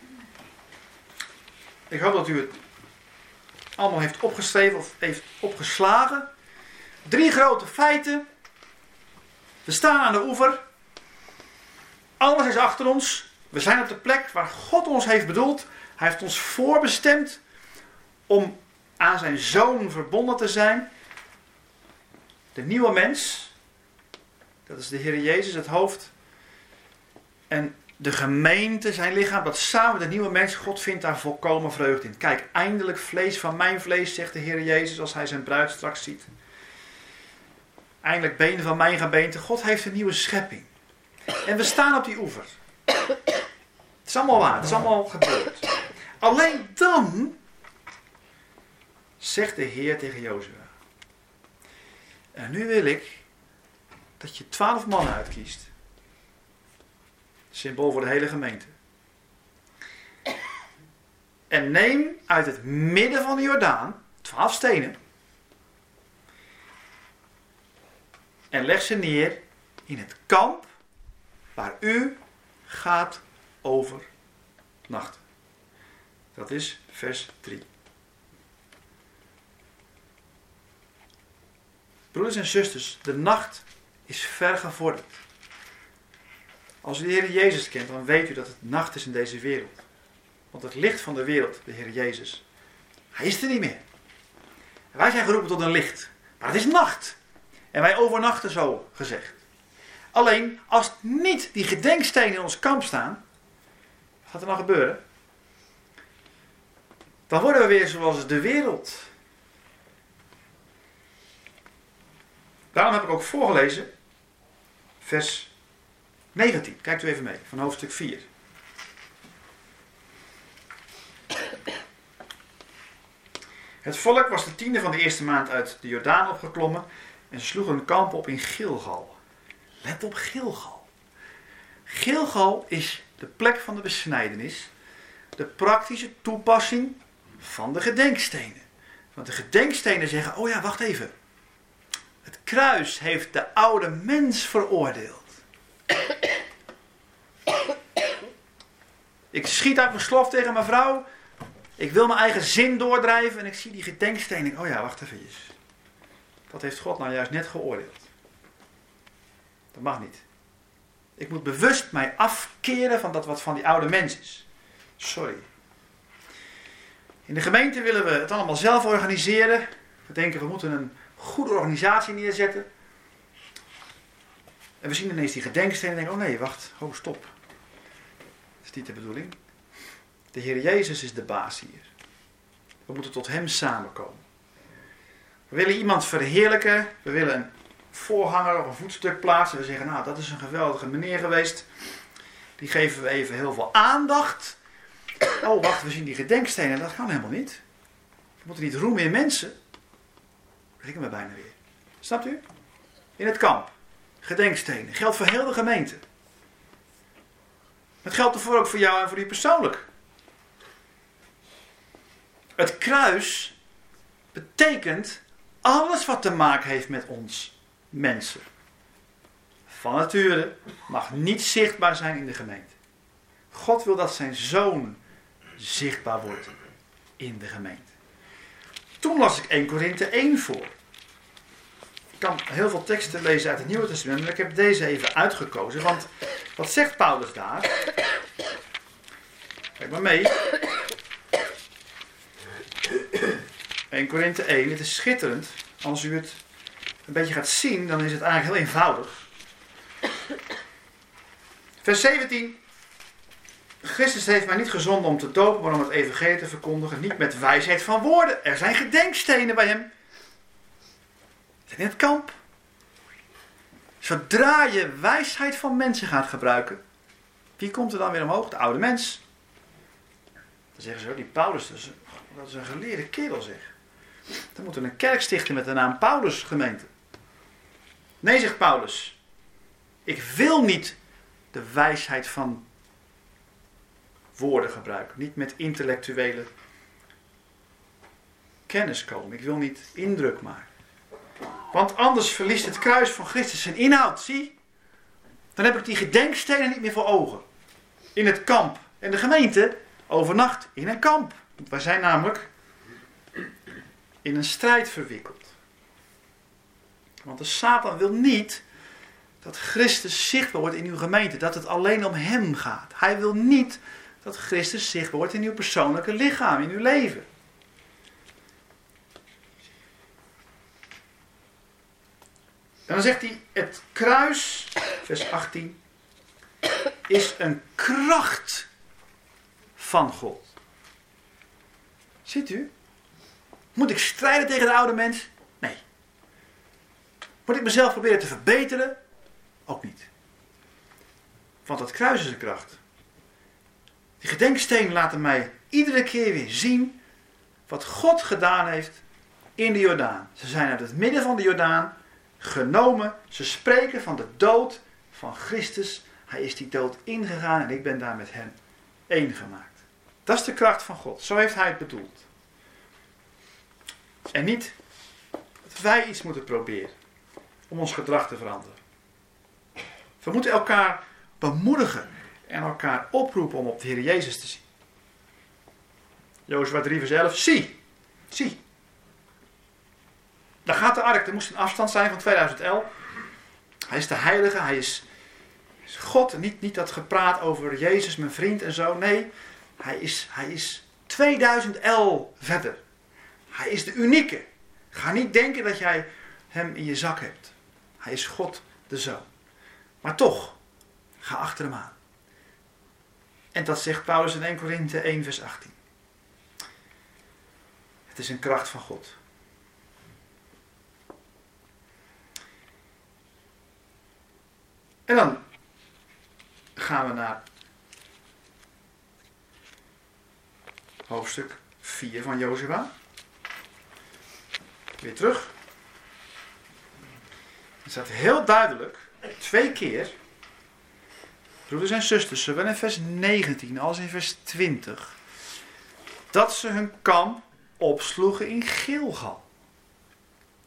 Ik hoop dat u het allemaal heeft opgeschreven of heeft opgeslagen. 3 grote feiten. We staan aan de oever. Alles is achter ons. We zijn op de plek waar God ons heeft bedoeld. Hij heeft ons voorbestemd om aan zijn Zoon verbonden te zijn. De nieuwe mens. Dat is de Heer Jezus, het hoofd. En de gemeente, zijn lichaam, dat samen de nieuwe mens, God vindt daar volkomen vreugde in. Kijk, eindelijk vlees van mijn vlees, zegt de Heer Jezus als hij zijn bruid straks ziet. Eindelijk benen van mijn gebeente. God heeft een nieuwe schepping. En we staan op die oever. Het is allemaal waar, het is allemaal gebeurd. Alleen dan zegt de Heer tegen Jozua. En nu wil ik dat je 12 mannen uitkiest. Symbool voor de hele gemeente. En neem uit het midden van de Jordaan 12 stenen. En leg ze neer in het kamp waar u gaat overnachten. Dat is vers 3. Broeders en zusters, de nacht is ver gevorderd. Als u de Heer Jezus kent, dan weet u dat het nacht is in deze wereld. Want het licht van de wereld, de Heer Jezus, hij is er niet meer. Wij zijn geroepen tot een licht, maar het is nacht. En wij overnachten zo gezegd. Alleen, als niet die gedenkstenen in ons kamp staan, wat gaat er dan gebeuren? Dan worden we weer zoals de wereld. Daarom heb ik ook voorgelezen, vers 19. Kijkt u even mee, van hoofdstuk 4. Het volk was de 10e van de eerste maand uit de Jordaan opgeklommen en ze sloegen hun kamp op in Gilgal. Let op Gilgal. Gilgal is de plek van de besnijdenis, de praktische toepassing van de gedenkstenen. Want de gedenkstenen zeggen, oh ja, wacht even. Het kruis heeft de oude mens veroordeeld. Ik schiet uit mijn slof tegen mijn vrouw. Ik wil mijn eigen zin doordrijven. En ik zie die gedenksteen. En ik denk, oh ja, wacht even. Dat heeft God nou juist net geoordeeld. Dat mag niet. Ik moet bewust mij afkeren van dat wat van die oude mens is. Sorry. In de gemeente willen we het allemaal zelf organiseren. We denken, we moeten een goede organisatie neerzetten. En we zien ineens die gedenksteen en denken, oh nee, wacht, stop. Dat is niet de bedoeling. De Heer Jezus is de baas hier. We moeten tot hem samenkomen. We willen iemand verheerlijken. We willen een voorhanger of een voetstuk plaatsen. We zeggen, nou, dat is een geweldige meneer geweest. Die geven we even heel veel aandacht. Oh, wacht, we zien die gedenkstenen. Dat kan helemaal niet. We moeten niet roemen in mensen. Dat ik me bijna weer. Snapt u? In het kamp. Gedenkstenen. Geldt voor heel de gemeente. Het geldt ervoor ook voor jou en voor u persoonlijk. Het kruis betekent alles wat te maken heeft met ons mensen. Van nature mag niet zichtbaar zijn in de gemeente. God wil dat zijn zoon zichtbaar wordt in de gemeente. Toen las ik 1 Korinthe 1 voor. Ik kan heel veel teksten lezen uit het Nieuwe Testament, maar ik heb deze even uitgekozen. Want wat zegt Paulus daar? Kijk maar mee. 1 Korinthe 1, het is schitterend. Als u het een beetje gaat zien, dan is het eigenlijk heel eenvoudig. Vers 17. Christus heeft mij niet gezonden om te dopen, maar om het evangelie te verkondigen. Niet met wijsheid van woorden. Er zijn gedenkstenen bij hem. In het kamp. Zodra je wijsheid van mensen gaat gebruiken, wie komt er dan weer omhoog? De oude mens. Dan zeggen ze, die Paulus, dat is een geleerde kerel zeg. Dan moeten we een kerk stichten met de naam Paulus gemeente. Nee, zegt Paulus. Ik wil niet de wijsheid van woorden gebruiken. Niet met intellectuele kennis komen. Ik wil niet indruk maken. Want anders verliest het kruis van Christus zijn inhoud. Zie? Dan heb ik die gedenkstenen niet meer voor ogen. In het kamp. En de gemeente overnacht in een kamp. Want wij zijn namelijk in een strijd verwikkeld. Want de Satan wil niet dat Christus zichtbaar wordt in uw gemeente. Dat het alleen om hem gaat. Hij wil niet dat Christus zichtbaar wordt in uw persoonlijke lichaam, in uw leven. En dan zegt hij, het kruis, vers 18, is een kracht van God. Ziet u? Moet ik strijden tegen de oude mens? Nee. Moet ik mezelf proberen te verbeteren? Ook niet. Want het kruis is een kracht. Die gedenkstenen laten mij iedere keer weer zien wat God gedaan heeft in de Jordaan. Ze zijn uit het midden van de Jordaan genomen. Ze spreken van de dood van Christus. Hij is die dood ingegaan en ik ben daar met hem één gemaakt. Dat is de kracht van God. Zo heeft hij het bedoeld. En niet dat wij iets moeten proberen om ons gedrag te veranderen. We moeten elkaar bemoedigen en elkaar oproepen om op de Heer Jezus te zien. Jozua 3 vers 11. Zie. Daar gaat de ark. Er moest een afstand zijn van 2000 el. Hij is de heilige. Hij is God. Niet dat gepraat over Jezus, mijn vriend en zo. Nee, hij is 2000 el verder. Hij is de unieke. Ga niet denken dat jij hem in je zak hebt. Hij is God de Zoon. Maar toch, ga achter hem aan. En dat zegt Paulus in 1 Korinthe 1 vers 18. Het is een kracht van God. En dan gaan we naar hoofdstuk 4 van Jozua. Weer terug. Het staat heel duidelijk, 2 keer, broeders en zusters, zowel in vers 19 als in vers 20, dat ze hun kamp opsloegen in Gilgal.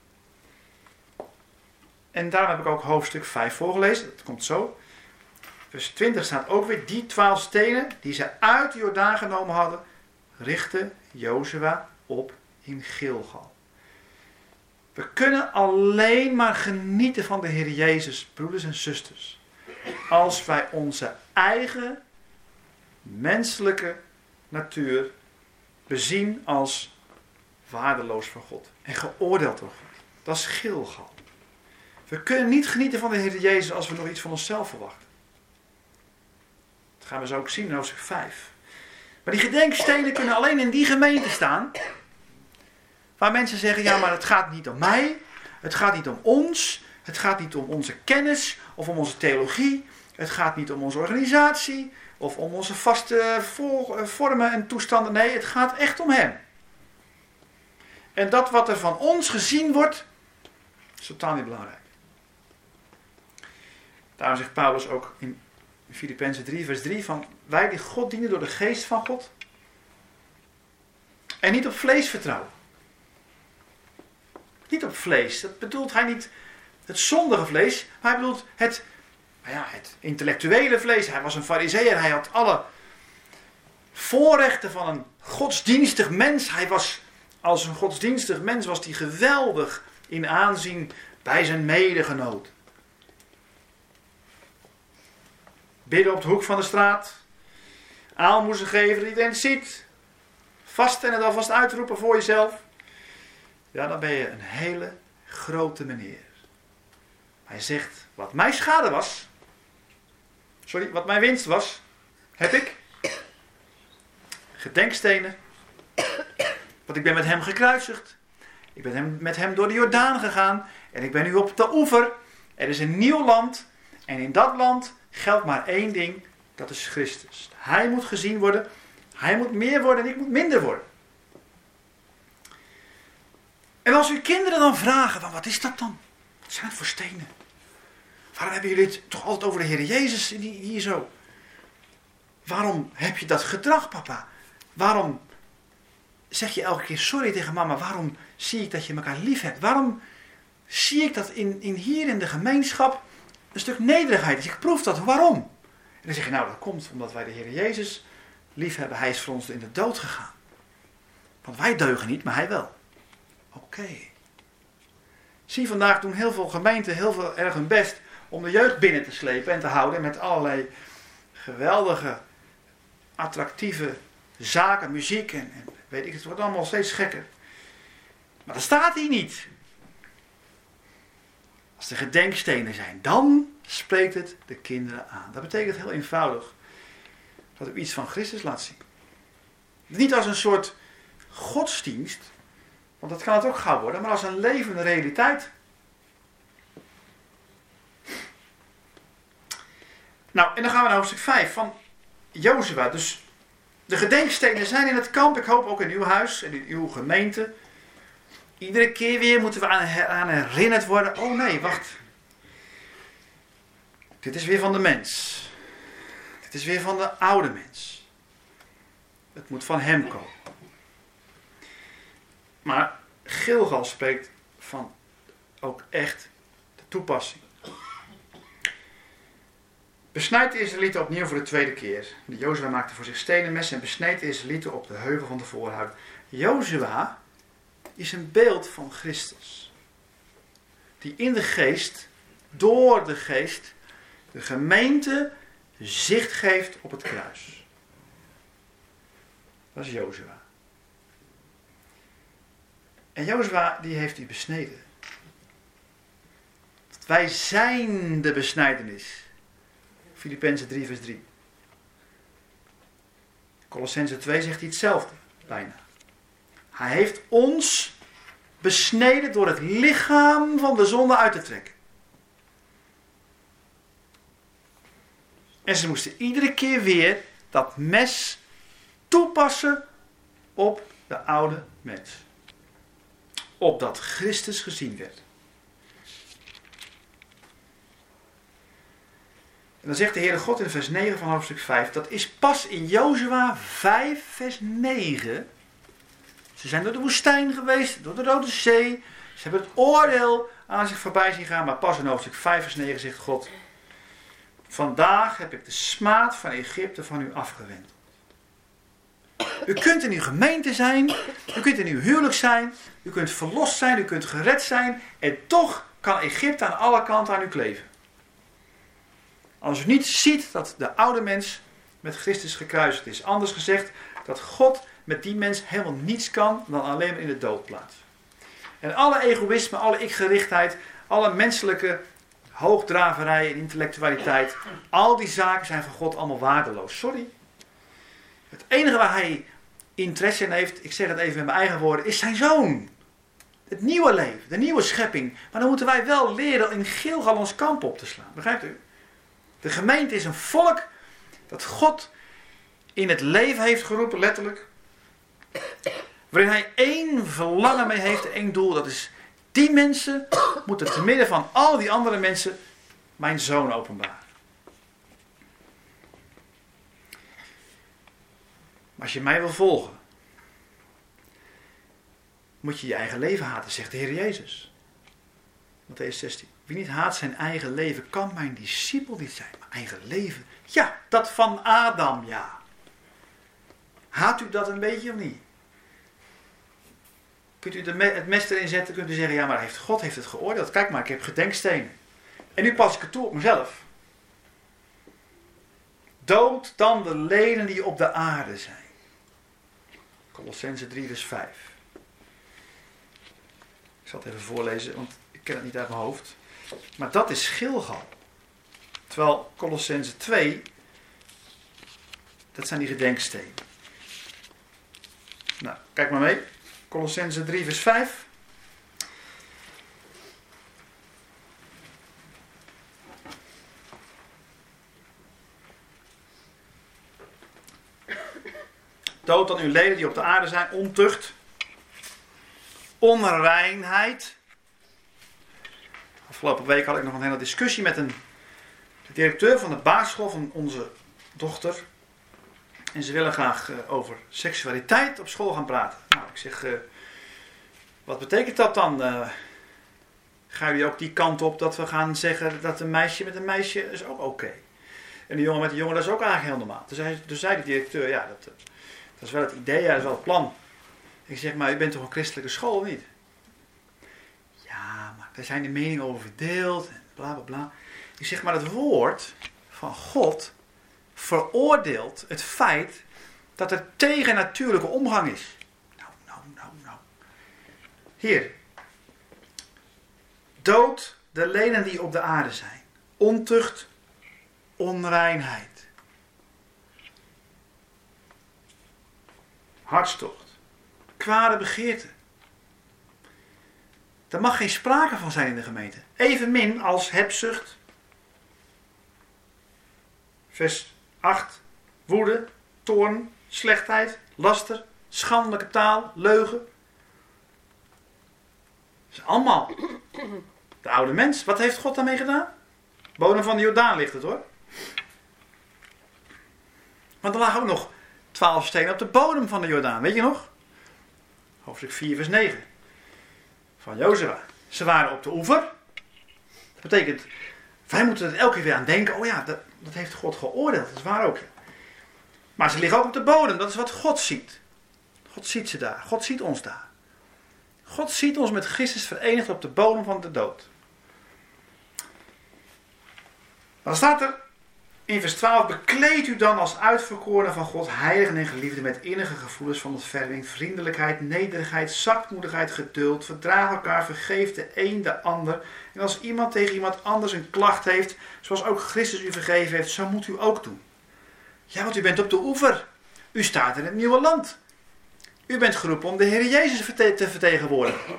En daarom heb ik ook hoofdstuk 5 voorgelezen, dat komt zo. vers 20 staat ook weer, die 12 stenen die ze uit de Jordaan genomen hadden, richtte Jozua op in Gilgal. We kunnen alleen maar genieten van de Heer Jezus, broeders en zusters, als wij onze eigen menselijke natuur bezien als waardeloos voor God en geoordeeld door God. Dat is Gilgal. We kunnen niet genieten van de Heer Jezus als we nog iets van onszelf verwachten. Dat gaan we zo ook zien in hoofdstuk 5. Maar die gedenkstenen kunnen alleen in die gemeente staan, waar mensen zeggen, ja, maar het gaat niet om mij, het gaat niet om ons, het gaat niet om onze kennis of om onze theologie, het gaat niet om onze organisatie of om onze vaste vormen en toestanden. Nee, het gaat echt om Hem. En dat wat er van ons gezien wordt, is totaal niet belangrijk. Daarom zegt Paulus ook in Filippenzen 3 vers 3 van, wij die God dienen door de geest van God en niet op vlees vertrouwen. Niet op vlees, dat bedoelt hij niet het zondige vlees, maar hij bedoelt het intellectuele vlees. Hij was een farizeeër, hij had alle voorrechten van een godsdienstig mens. Hij was, als een godsdienstig mens was hij geweldig in aanzien bij zijn medegenoot. Bidden op de hoek van de straat, aalmoezen geven dat iedereen het ziet, vasten en het alvast uitroepen voor jezelf. Ja, dan ben je een hele grote meneer. Hij zegt, wat mijn schade was, wat mijn winst was, heb ik gedenkstenen. Want ik ben met hem gekruisigd. Ik ben met hem door de Jordaan gegaan. En ik ben nu op de oever. Er is een nieuw land. En in dat land geldt maar één ding. Dat is Christus. Hij moet gezien worden. Hij moet meer worden en ik moet minder worden. En als uw kinderen dan vragen, van wat is dat dan? Wat zijn het voor stenen? Waarom hebben jullie het toch altijd over de Heer Jezus hier zo? Waarom heb je dat gedrag, papa? Waarom zeg je elke keer sorry tegen mama? Waarom zie ik dat je elkaar lief hebt? Waarom zie ik dat hier in de gemeenschap een stuk nederigheid is? Ik proef dat. Waarom? En dan zeg je, nou dat komt omdat wij de Heer Jezus lief hebben. Hij is voor ons in de dood gegaan. Want wij deugen niet, maar hij wel. Oké. Zie, vandaag doen heel veel gemeenten heel veel erg hun best om de jeugd binnen te slepen en te houden met allerlei geweldige, attractieve zaken, muziek en weet ik, het wordt allemaal steeds gekker. Maar dat staat hier niet. Als er gedenkstenen zijn, dan spreekt het de kinderen aan. Dat betekent heel eenvoudig dat u iets van Christus laat zien. Niet als een soort godsdienst, want dat kan het ook gauw worden, maar als een levende realiteit. Nou, en dan gaan we naar hoofdstuk 5 van Jozua. Dus de gedenkstenen zijn in het kamp. Ik hoop ook in uw huis en in uw gemeente. Iedere keer weer moeten we aan herinnerd worden. Oh nee, wacht. Dit is weer van de mens. Dit is weer van de oude mens. Het moet van hem komen. Maar Gilgal spreekt van ook echt de toepassing. Besnijd de Israëlieten opnieuw voor de tweede keer. Jozua maakte voor zich stenen messen en besneed de Israëlieten op de heuvel van de voorhout. Jozua is een beeld van Christus. Die in de geest, door de geest, de gemeente zicht geeft op het kruis. Dat is Jozua. En Jozua die heeft die besneden. Wij zijn de besnijdenis. Filippenzen 3 vers 3. Colossenzen 2 zegt hij hetzelfde, bijna. Hij heeft ons besneden door het lichaam van de zonde uit te trekken. En ze moesten iedere keer weer dat mes toepassen op de oude mens. Opdat Christus gezien werd. En dan zegt de Heere God in vers 9 van hoofdstuk 5, dat is pas in Jozua 5 vers 9. Ze zijn door de woestijn geweest, door de Rode Zee. Ze hebben het oordeel aan zich voorbij zien gaan, maar pas in hoofdstuk 5 vers 9 zegt God, vandaag heb ik de smaad van Egypte van u afgewend. U kunt in uw gemeente zijn, u kunt in uw huwelijk zijn, u kunt verlost zijn, u kunt gered zijn en toch kan Egypte aan alle kanten aan u kleven. Als u niet ziet dat de oude mens met Christus gekruisigd is. Anders gezegd, dat God met die mens helemaal niets kan dan alleen maar in de dood plaatsen. En alle egoïsme, alle ikgerichtheid, alle menselijke hoogdraverij en intellectualiteit, al die zaken zijn van God allemaal waardeloos. Sorry. Het enige waar hij interesse in heeft, ik zeg het even met mijn eigen woorden, is zijn zoon. Het nieuwe leven, de nieuwe schepping. Maar dan moeten wij wel leren in Gilgal ons kamp op te slaan. Begrijpt u? De gemeente is een volk dat God in het leven heeft geroepen, letterlijk. Waarin hij één verlangen mee heeft, één doel. Dat is, die mensen moeten te midden van al die andere mensen mijn zoon openbaren. Maar als je mij wil volgen, moet je je eigen leven haten, zegt de Heer Jezus. Mattheüs 16. Wie niet haat zijn eigen leven, kan mijn discipel niet zijn. Mijn eigen leven? Ja, dat van Adam, ja. Haat u dat een beetje of niet? Kunt u het mes erin zetten, kunt u zeggen, ja, maar God heeft het geoordeeld. Kijk maar, ik heb gedenkstenen. En nu pas ik het toe op mezelf. Dood dan de leden die op de aarde zijn. Kolossenzen 3 vers 5. Ik zal het even voorlezen, want ik ken het niet uit mijn hoofd. Maar dat is Gilgal. Terwijl Kolossenzen 2, dat zijn die gedenkstenen. Nou, kijk maar mee. Kolossenzen 3 vers 5. Dood dan uw leden die op de aarde zijn, ontucht, onreinheid. Afgelopen week had ik nog een hele discussie met de directeur van de basisschool van onze dochter. En ze willen graag over seksualiteit op school gaan praten. Nou, ik zeg, wat betekent dat dan? Gaan jullie ook die kant op dat we gaan zeggen dat een meisje met een meisje is ook oké? En de jongen met de jongen, dat is ook eigenlijk heel normaal. Toen zei de directeur, ja, dat is wel het idee, ja, dat is wel het plan. Ik zeg, maar u bent toch een christelijke school, of niet? Ja, maar daar zijn de meningen over verdeeld, en bla bla bla. Ik zeg, maar het woord van God veroordeelt het feit dat er tegennatuurlijke omgang is. Nou. Hier. Dood de leden die op de aarde zijn. Ontucht, onreinheid. Hartstocht. Kwade begeerte. Daar mag geen sprake van zijn in de gemeente. Evenmin als hebzucht. Vers 8. Woede, toorn, slechtheid, laster, schandelijke taal, leugen. Dat is allemaal de oude mens. Wat heeft God daarmee gedaan? Bodem van de Jordaan ligt het, hoor. Want er lagen ook nog 12 stenen op de bodem van de Jordaan. Weet je nog? Hoofdstuk 4 vers 9. Van Jozua. Ze waren op de oever. Dat betekent, wij moeten er elke keer weer aan denken. Oh ja, dat heeft God geoordeeld. Dat is waar ook. Maar ze liggen ook op de bodem. Dat is wat God ziet. God ziet ze daar. God ziet ons daar. God ziet ons met Christus verenigd op de bodem van de dood. Dan staat er in vers 12. Bekleed u dan als uitverkorenen van God, heiligen en geliefden, met innige gevoelens van ontferming, vriendelijkheid, nederigheid, zachtmoedigheid, geduld. Verdraag elkaar, vergeef de een de ander. En als iemand tegen iemand anders een klacht heeft, zoals ook Christus u vergeven heeft, zo moet u ook doen. Ja, want u bent op de oever. U staat in het nieuwe land. U bent geroepen om de Heer Jezus te vertegenwoordigen.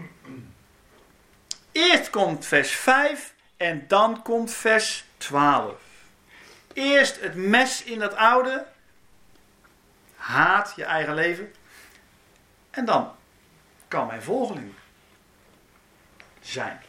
Eerst komt vers 5 en dan komt vers 12. Eerst het mes in dat oude. Haat je eigen leven. En dan kan mijn volgeling zijn.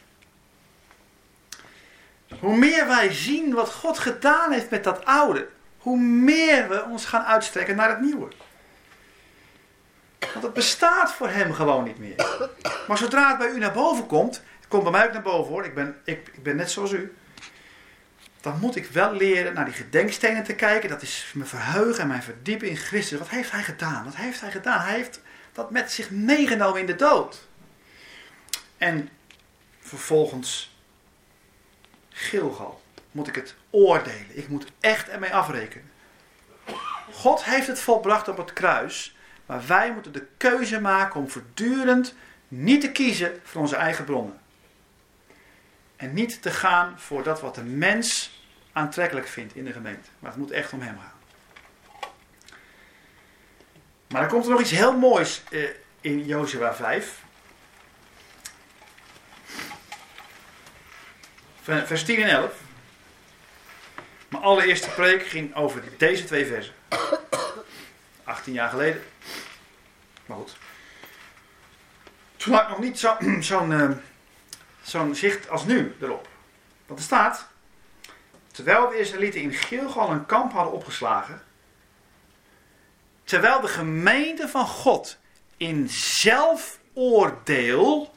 Hoe meer wij zien wat God gedaan heeft met dat oude, hoe meer we ons gaan uitstrekken naar het nieuwe. Want het bestaat voor hem gewoon niet meer. Maar zodra het bij u naar boven komt, het komt bij mij ook naar boven, hoor. Ik ben net zoals u. dan moet ik wel leren naar die gedenkstenen te kijken. Dat is me verheugen en mij verdiepen in Christus. Wat heeft hij gedaan? Wat heeft hij gedaan? Hij heeft dat met zich meegenomen in de dood. En vervolgens Gilgal moet ik het oordelen. Ik moet echt ermee afrekenen. God heeft het volbracht op het kruis. Maar wij moeten de keuze maken om voortdurend niet te kiezen voor onze eigen bronnen. En niet te gaan voor dat wat de mens aantrekkelijk vindt in de gemeente. Maar het moet echt om hem gaan. Maar dan komt er nog iets heel moois in Jozua 5. Vers 10 en 11. Mijn allereerste preek ging over deze 2 versen. 18 jaar geleden. Maar goed. Toen had ik nog niet zo'n zicht als nu erop. Want er staat: terwijl de Israëlieten in Gilgal een kamp hadden opgeslagen, terwijl de gemeente van God in zelfoordeel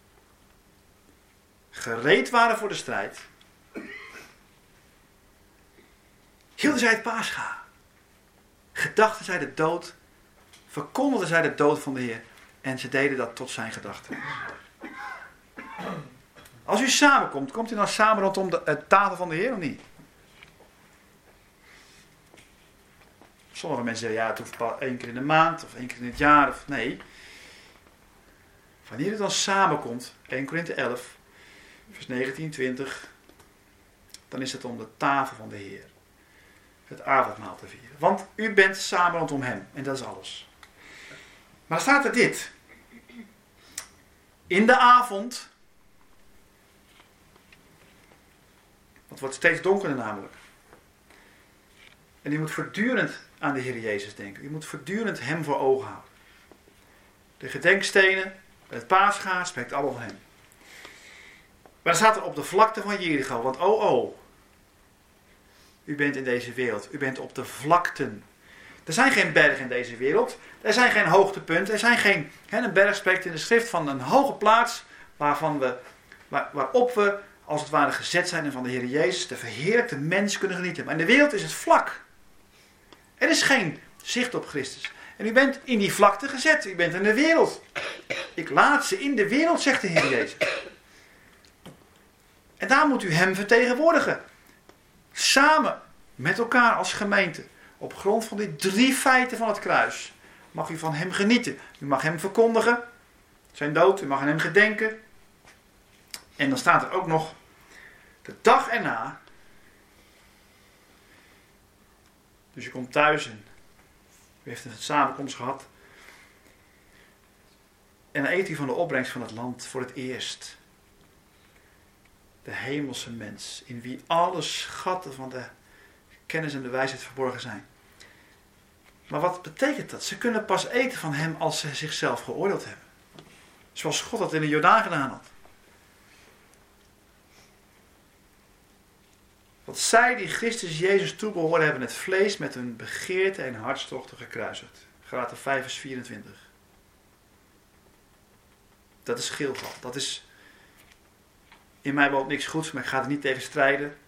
gereed waren voor de strijd, hielden zij het paascha. Gedachten zij de dood, verkondigden zij de dood van de Heer en ze deden dat tot zijn gedachten. Als u samenkomt, komt u dan samen rondom de tafel van de Heer of niet? Sommige mensen zeggen, ja, het hoeft pas 1 keer in de maand of 1 keer in het jaar. Of nee. Wanneer u dan samenkomt, 1 Korinthe 11, vers 19, 20, dan is het om de tafel van de Heer. Het avondmaal te vieren. Want u bent samen rondom hem. En dat is alles. Maar dan staat er dit. In de avond. Het wordt steeds donkerder namelijk. En u moet voortdurend aan de Heer Jezus denken. U moet voortdurend hem voor ogen houden. De gedenkstenen, het paascha, spreekt allemaal van hem. Maar dan staat er op de vlakte van Jericho. Want u bent in deze wereld. U bent op de vlakten. Er zijn geen bergen in deze wereld. Er zijn geen hoogtepunten. Er zijn geen... een berg spreekt in de schrift van een hoge plaats waarop we als het ware gezet zijn en van de Heer Jezus de verheerlijkte mens kunnen genieten. Maar in de wereld is het vlak. Er is geen zicht op Christus. En u bent in die vlakte gezet. U bent in de wereld. Ik laat ze in de wereld, zegt de Heer Jezus. En daar moet u hem vertegenwoordigen. Samen met elkaar als gemeente. Op grond van die 3 feiten van het kruis. Mag u van hem genieten. U mag hem verkondigen. Zijn dood. U mag aan hem gedenken. En dan staat er ook nog. De dag erna. Dus je komt thuis en u heeft een samenkomst gehad. En dan eet u van de opbrengst van het land voor het eerst. De hemelse mens, in wie alle schatten van de kennis en de wijsheid verborgen zijn. Maar wat betekent dat? Ze kunnen pas eten van hem als ze zichzelf geoordeeld hebben. Zoals God dat in de Jordaan gedaan had. Want zij die Christus Jezus toebehoren hebben het vlees met hun begeerte en hartstochten gekruisigd. Galaten 5 vers 24. Dat is Gilgal. Dat is... In mij woont niks goeds, maar ik ga er niet tegen strijden.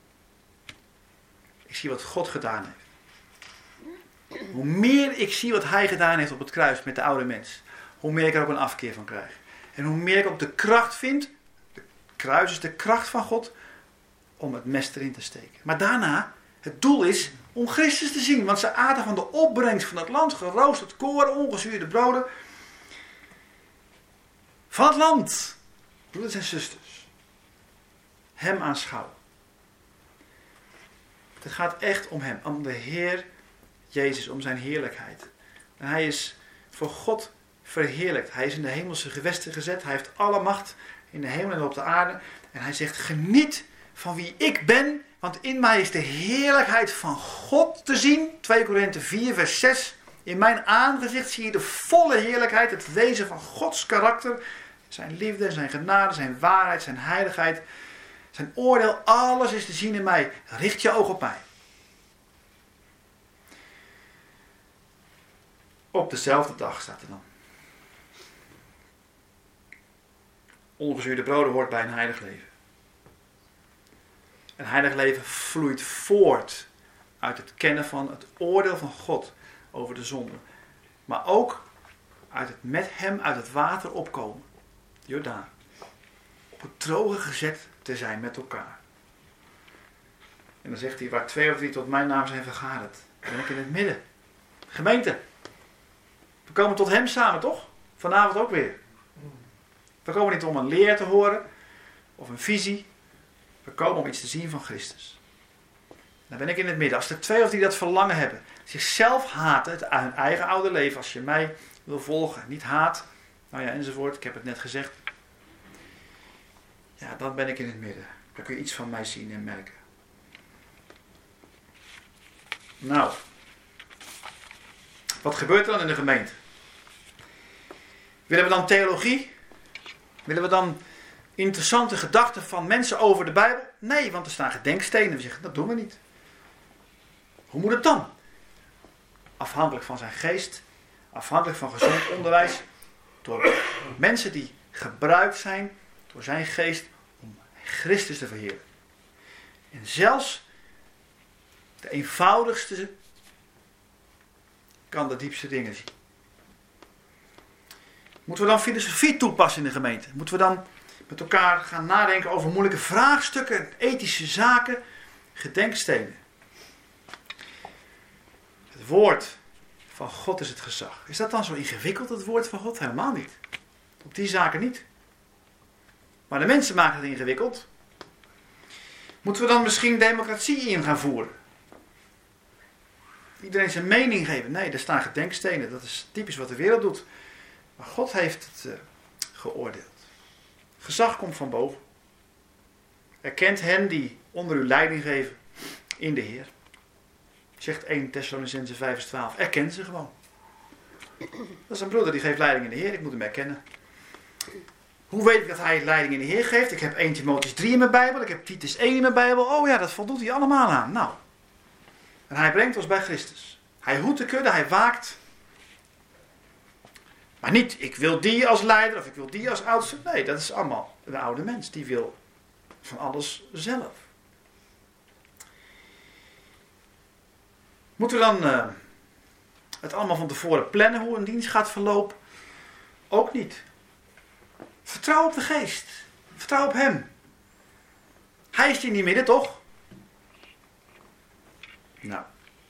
Ik zie wat God gedaan heeft. Hoe meer ik zie wat hij gedaan heeft op het kruis met de oude mens, hoe meer ik er ook een afkeer van krijg. En hoe meer ik ook de kracht vind, het kruis is de kracht van God, om het mes erin te steken. Maar daarna, het doel is om Christus te zien. Want ze aten van de opbrengst van het land, geroosterd koren, ongezuurde broden. Van het land, broeders en zusters. Hem aanschouwen. Het gaat echt om hem, om de Heer Jezus, om zijn heerlijkheid. En hij is voor God verheerlijkt. Hij is in de hemelse gewesten gezet. Hij heeft alle macht in de hemel en op de aarde. En hij zegt, geniet van wie ik ben, want in mij is de heerlijkheid van God te zien. 2 Korinthe 4 vers 6. In mijn aangezicht zie je de volle heerlijkheid, het wezen van Gods karakter. Zijn liefde, zijn genade, zijn waarheid, zijn heiligheid, zijn oordeel. Alles is te zien in mij. Richt je oog op mij. Op dezelfde dag staat er dan. Ongezuurde broden hoort bij een heilig leven. Een heilig leven vloeit voort uit het kennen van het oordeel van God over de zonde. Maar ook uit het met hem uit het water opkomen. Jordaan. Op het droge gezet te zijn met elkaar. En dan zegt hij, waar 2 of 3 tot mijn naam zijn vergaderd, ben ik in het midden. Gemeente. We komen tot hem samen, toch? Vanavond ook weer. We komen niet om een leer te horen of een visie. We komen om iets te zien van Christus. Dan ben ik in het midden. Als er 2 of 3 dat verlangen hebben, zichzelf haten, hun eigen oude leven, als je mij wil volgen, niet haat, nou ja, enzovoort, ik heb het net gezegd. Ja, dan ben ik in het midden. Dan kun je iets van mij zien en merken. Nou, wat gebeurt er dan in de gemeente? Willen we dan theologie? Willen we dan interessante gedachten van mensen over de Bijbel? Nee, want er staan gedenkstenen. We zeggen, dat doen we niet. Hoe moet het dan? Afhankelijk van zijn geest, afhankelijk van gezond onderwijs, door mensen die gebruikt zijn door zijn geest om Christus te verheerlijken. En zelfs de eenvoudigste kan de diepste dingen zien. Moeten we dan filosofie toepassen in de gemeente? Moeten we dan met elkaar gaan nadenken over moeilijke vraagstukken, ethische zaken, gedenkstenen? Het woord van God is het gezag. Is dat dan zo ingewikkeld, het woord van God? Helemaal niet. Op die zaken niet. Maar de mensen maken het ingewikkeld. Moeten we dan misschien democratie in gaan voeren? Iedereen zijn mening geven? Nee, er staan gedenkstenen. Dat is typisch wat de wereld doet. Maar God heeft het geoordeeld. Gezag komt van boven. Erkent hen die onder uw leiding geven in de Heer. Zegt 1 Thessalonicenzen 5 vers 12. Erken ze gewoon. Dat is een broeder die geeft leiding in de Heer. Ik moet hem erkennen. Hoe weet ik dat hij leiding in de Heer geeft? Ik heb 1 Timotheüs 3 in mijn Bijbel. Ik heb Titus 1 in mijn Bijbel. Oh ja, dat voldoet hij allemaal aan. Nou. En hij brengt ons bij Christus. Hij hoedt de kudde, hij waakt. Maar niet, ik wil die als leider of ik wil die als oudste. Nee, dat is allemaal de oude mens. Die wil van alles zelf. Moeten we dan het allemaal van tevoren plannen hoe een dienst gaat verlopen? Ook niet. Vertrouw op de geest. Vertrouw op hem. Hij is in die midden, toch? Nou.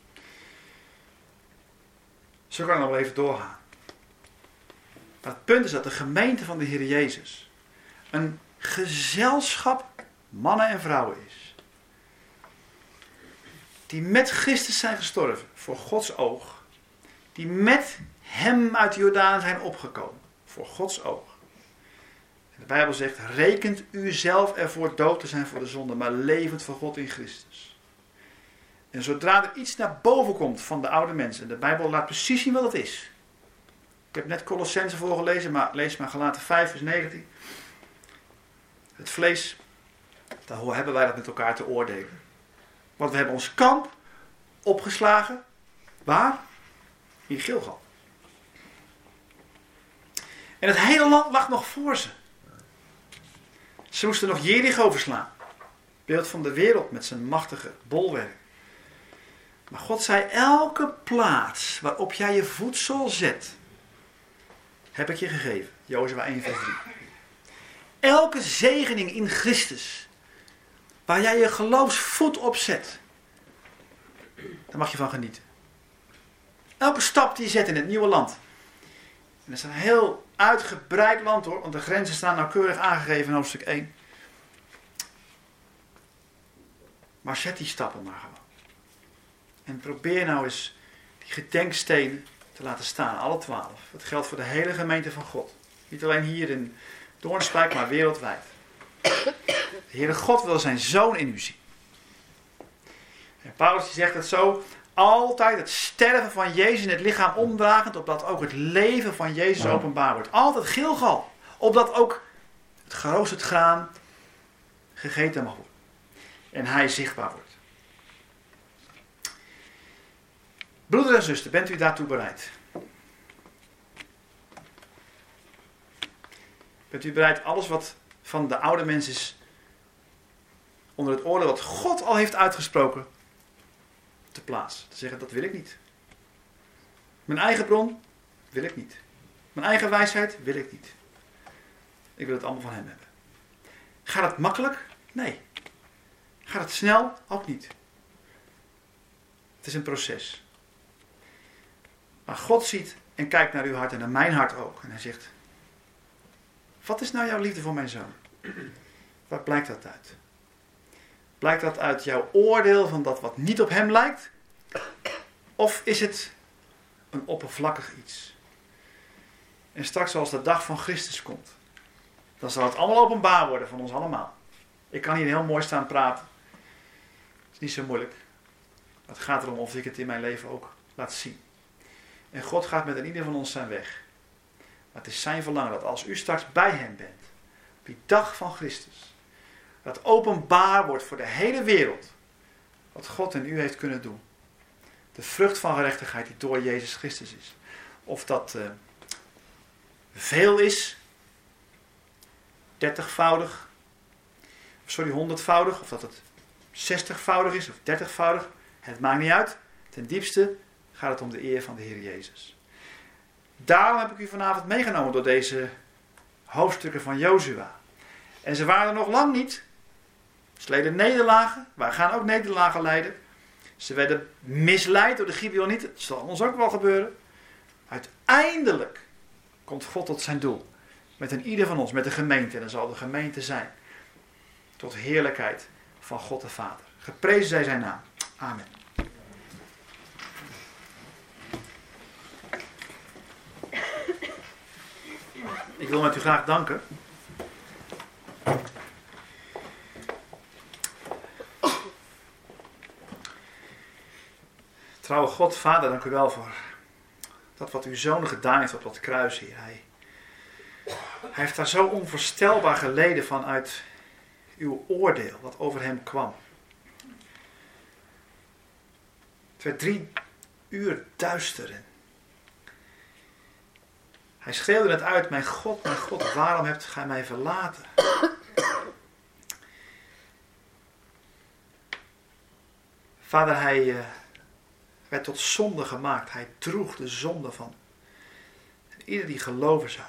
Zo kan ik nog wel even doorgaan. Maar het punt is dat de gemeente van de Heer Jezus een gezelschap mannen en vrouwen is. Die met Christus zijn gestorven voor Gods oog. Die met hem uit de Jordaan zijn opgekomen voor Gods oog. En de Bijbel zegt, rekent u zelf ervoor dood te zijn voor de zonde, maar levend voor God in Christus. En zodra er iets naar boven komt van de oude mensen, de Bijbel laat precies zien wat het is. Ik heb net Colossenzen voorgelezen, maar lees maar Galaten 5 vers 19. Het vlees, daar hebben wij dat met elkaar te oordelen. Want we hebben ons kamp opgeslagen. Waar? In Gilgal. En het hele land lag nog voor ze. Ze moesten nog Jericho verslaan. Beeld van de wereld met zijn machtige bolwerk. Maar God zei, elke plaats waarop jij je voedsel zet, heb ik je gegeven. Jozua 1 vers 3. Elke zegening in Christus, waar jij je geloofsvoet op zet, daar mag je van genieten. Elke stap die je zet in het nieuwe land. En dat is een heel uitgebreid land hoor, want de grenzen staan nauwkeurig aangegeven in hoofdstuk 1. Maar zet die stappen maar gewoon. En probeer nou eens die gedenkstenen te laten staan, alle 12. Dat geldt voor de hele gemeente van God. Niet alleen hier in Doornspijk, maar wereldwijd. De Heere God wil zijn Zoon in u zien. En Paulus die zegt het zo, altijd het sterven van Jezus in het lichaam omdragend, opdat ook het leven van Jezus openbaar wordt. Altijd Gilgal, opdat ook het geroosterd graan gegeten mag worden. En hij zichtbaar wordt. Broeder en zuster, bent u daartoe bereid? Bent u bereid alles wat van de oude mens is onder het oordeel wat God al heeft uitgesproken te plaatsen. Te zeggen, dat wil ik niet. Mijn eigen bron wil ik niet. Mijn eigen wijsheid wil ik niet. Ik wil het allemaal van hem hebben. Gaat het makkelijk? Nee. Gaat het snel? Ook niet. Het is een proces. Maar God ziet en kijkt naar uw hart en naar mijn hart ook. En hij zegt, wat is nou jouw liefde voor mijn zoon? Waar blijkt dat uit? Blijkt dat uit jouw oordeel van dat wat niet op hem lijkt? Of is het een oppervlakkig iets? En straks als de dag van Christus komt, dan zal het allemaal openbaar worden van ons allemaal. Ik kan hier heel mooi staan praten. Het is niet zo moeilijk. Het gaat erom of ik het in mijn leven ook laat zien. En God gaat met ieder van ons zijn weg. Maar het is zijn verlangen dat als u straks bij hem bent, op die dag van Christus, dat openbaar wordt voor de hele wereld, wat God in u heeft kunnen doen. De vrucht van gerechtigheid die door Jezus Christus is. Of dat veel is, 100-voudig, of dat het 60-voudig is, of 30-voudig, het maakt niet uit. Ten diepste gaat het om de eer van de Heer Jezus. Daarom heb ik u vanavond meegenomen door deze hoofdstukken van Jozua. En ze waren er nog lang niet. Ze leden nederlagen. Wij gaan ook nederlagen lijden. Ze werden misleid door de Gibeonieten. Dat zal ons ook wel gebeuren. Uiteindelijk komt God tot zijn doel. Met een ieder van ons, met de gemeente. En dan zal de gemeente zijn. Tot heerlijkheid van God de Vader. Geprezen zij zijn naam. Amen. Ik wil met u graag danken. Trouwe God, Vader, dank u wel voor dat wat uw zoon gedaan heeft op dat kruis, Heer. Hij heeft daar zo onvoorstelbaar geleden vanuit uw oordeel wat over hem kwam. Het werd 3 uur duister. Hij schreeuwde het uit, mijn God, waarom hebt gij mij verlaten? Vader, hij werd tot zonde gemaakt. Hij droeg de zonde van ieder die geloven zou.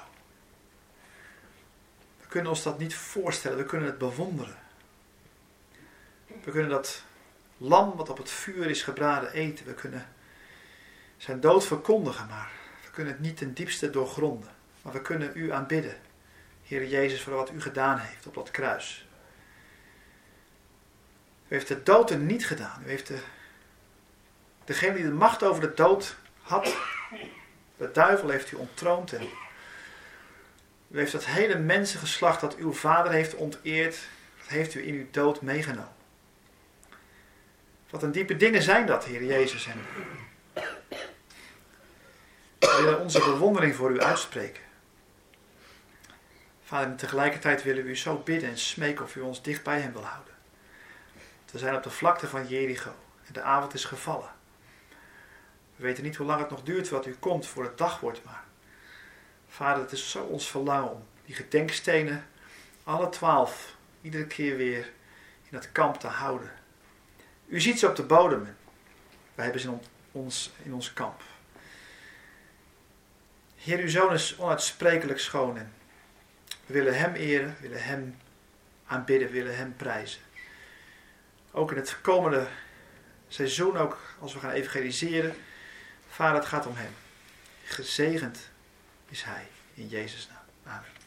We kunnen ons dat niet voorstellen, we kunnen het bewonderen. We kunnen dat lam wat op het vuur is gebraden eten. We kunnen zijn dood verkondigen, maar we kunnen het niet ten diepste doorgronden. Maar we kunnen u aanbidden, Heer Jezus, voor wat u gedaan heeft op dat kruis. U heeft de dood er niet gedaan. U heeft degene die de macht over de dood had, de duivel heeft u onttroond. En u heeft dat hele mensengeslacht dat uw vader heeft onteerd, dat heeft u in uw dood meegenomen. Wat een diepe dingen zijn dat, Heer Jezus. En we willen onze bewondering voor u uitspreken. Vader, en tegelijkertijd willen we u zo bidden en smeken of u ons dicht bij hem wil houden. We zijn op de vlakte van Jericho en de avond is gevallen. We weten niet hoe lang het nog duurt wat u komt voor het dag wordt, maar Vader, het is zo ons verlangen om die gedenkstenen, alle 12, iedere keer weer in dat kamp te houden. U ziet ze op de bodem. Wij hebben ze in ons kamp. Heer, uw zoon is onuitsprekelijk schoon en we willen hem eren, we willen hem aanbidden, we willen hem prijzen. Ook in het komende seizoen, ook als we gaan evangeliseren. Vader, het gaat om hem. Gezegend is hij in Jezus' naam. Amen.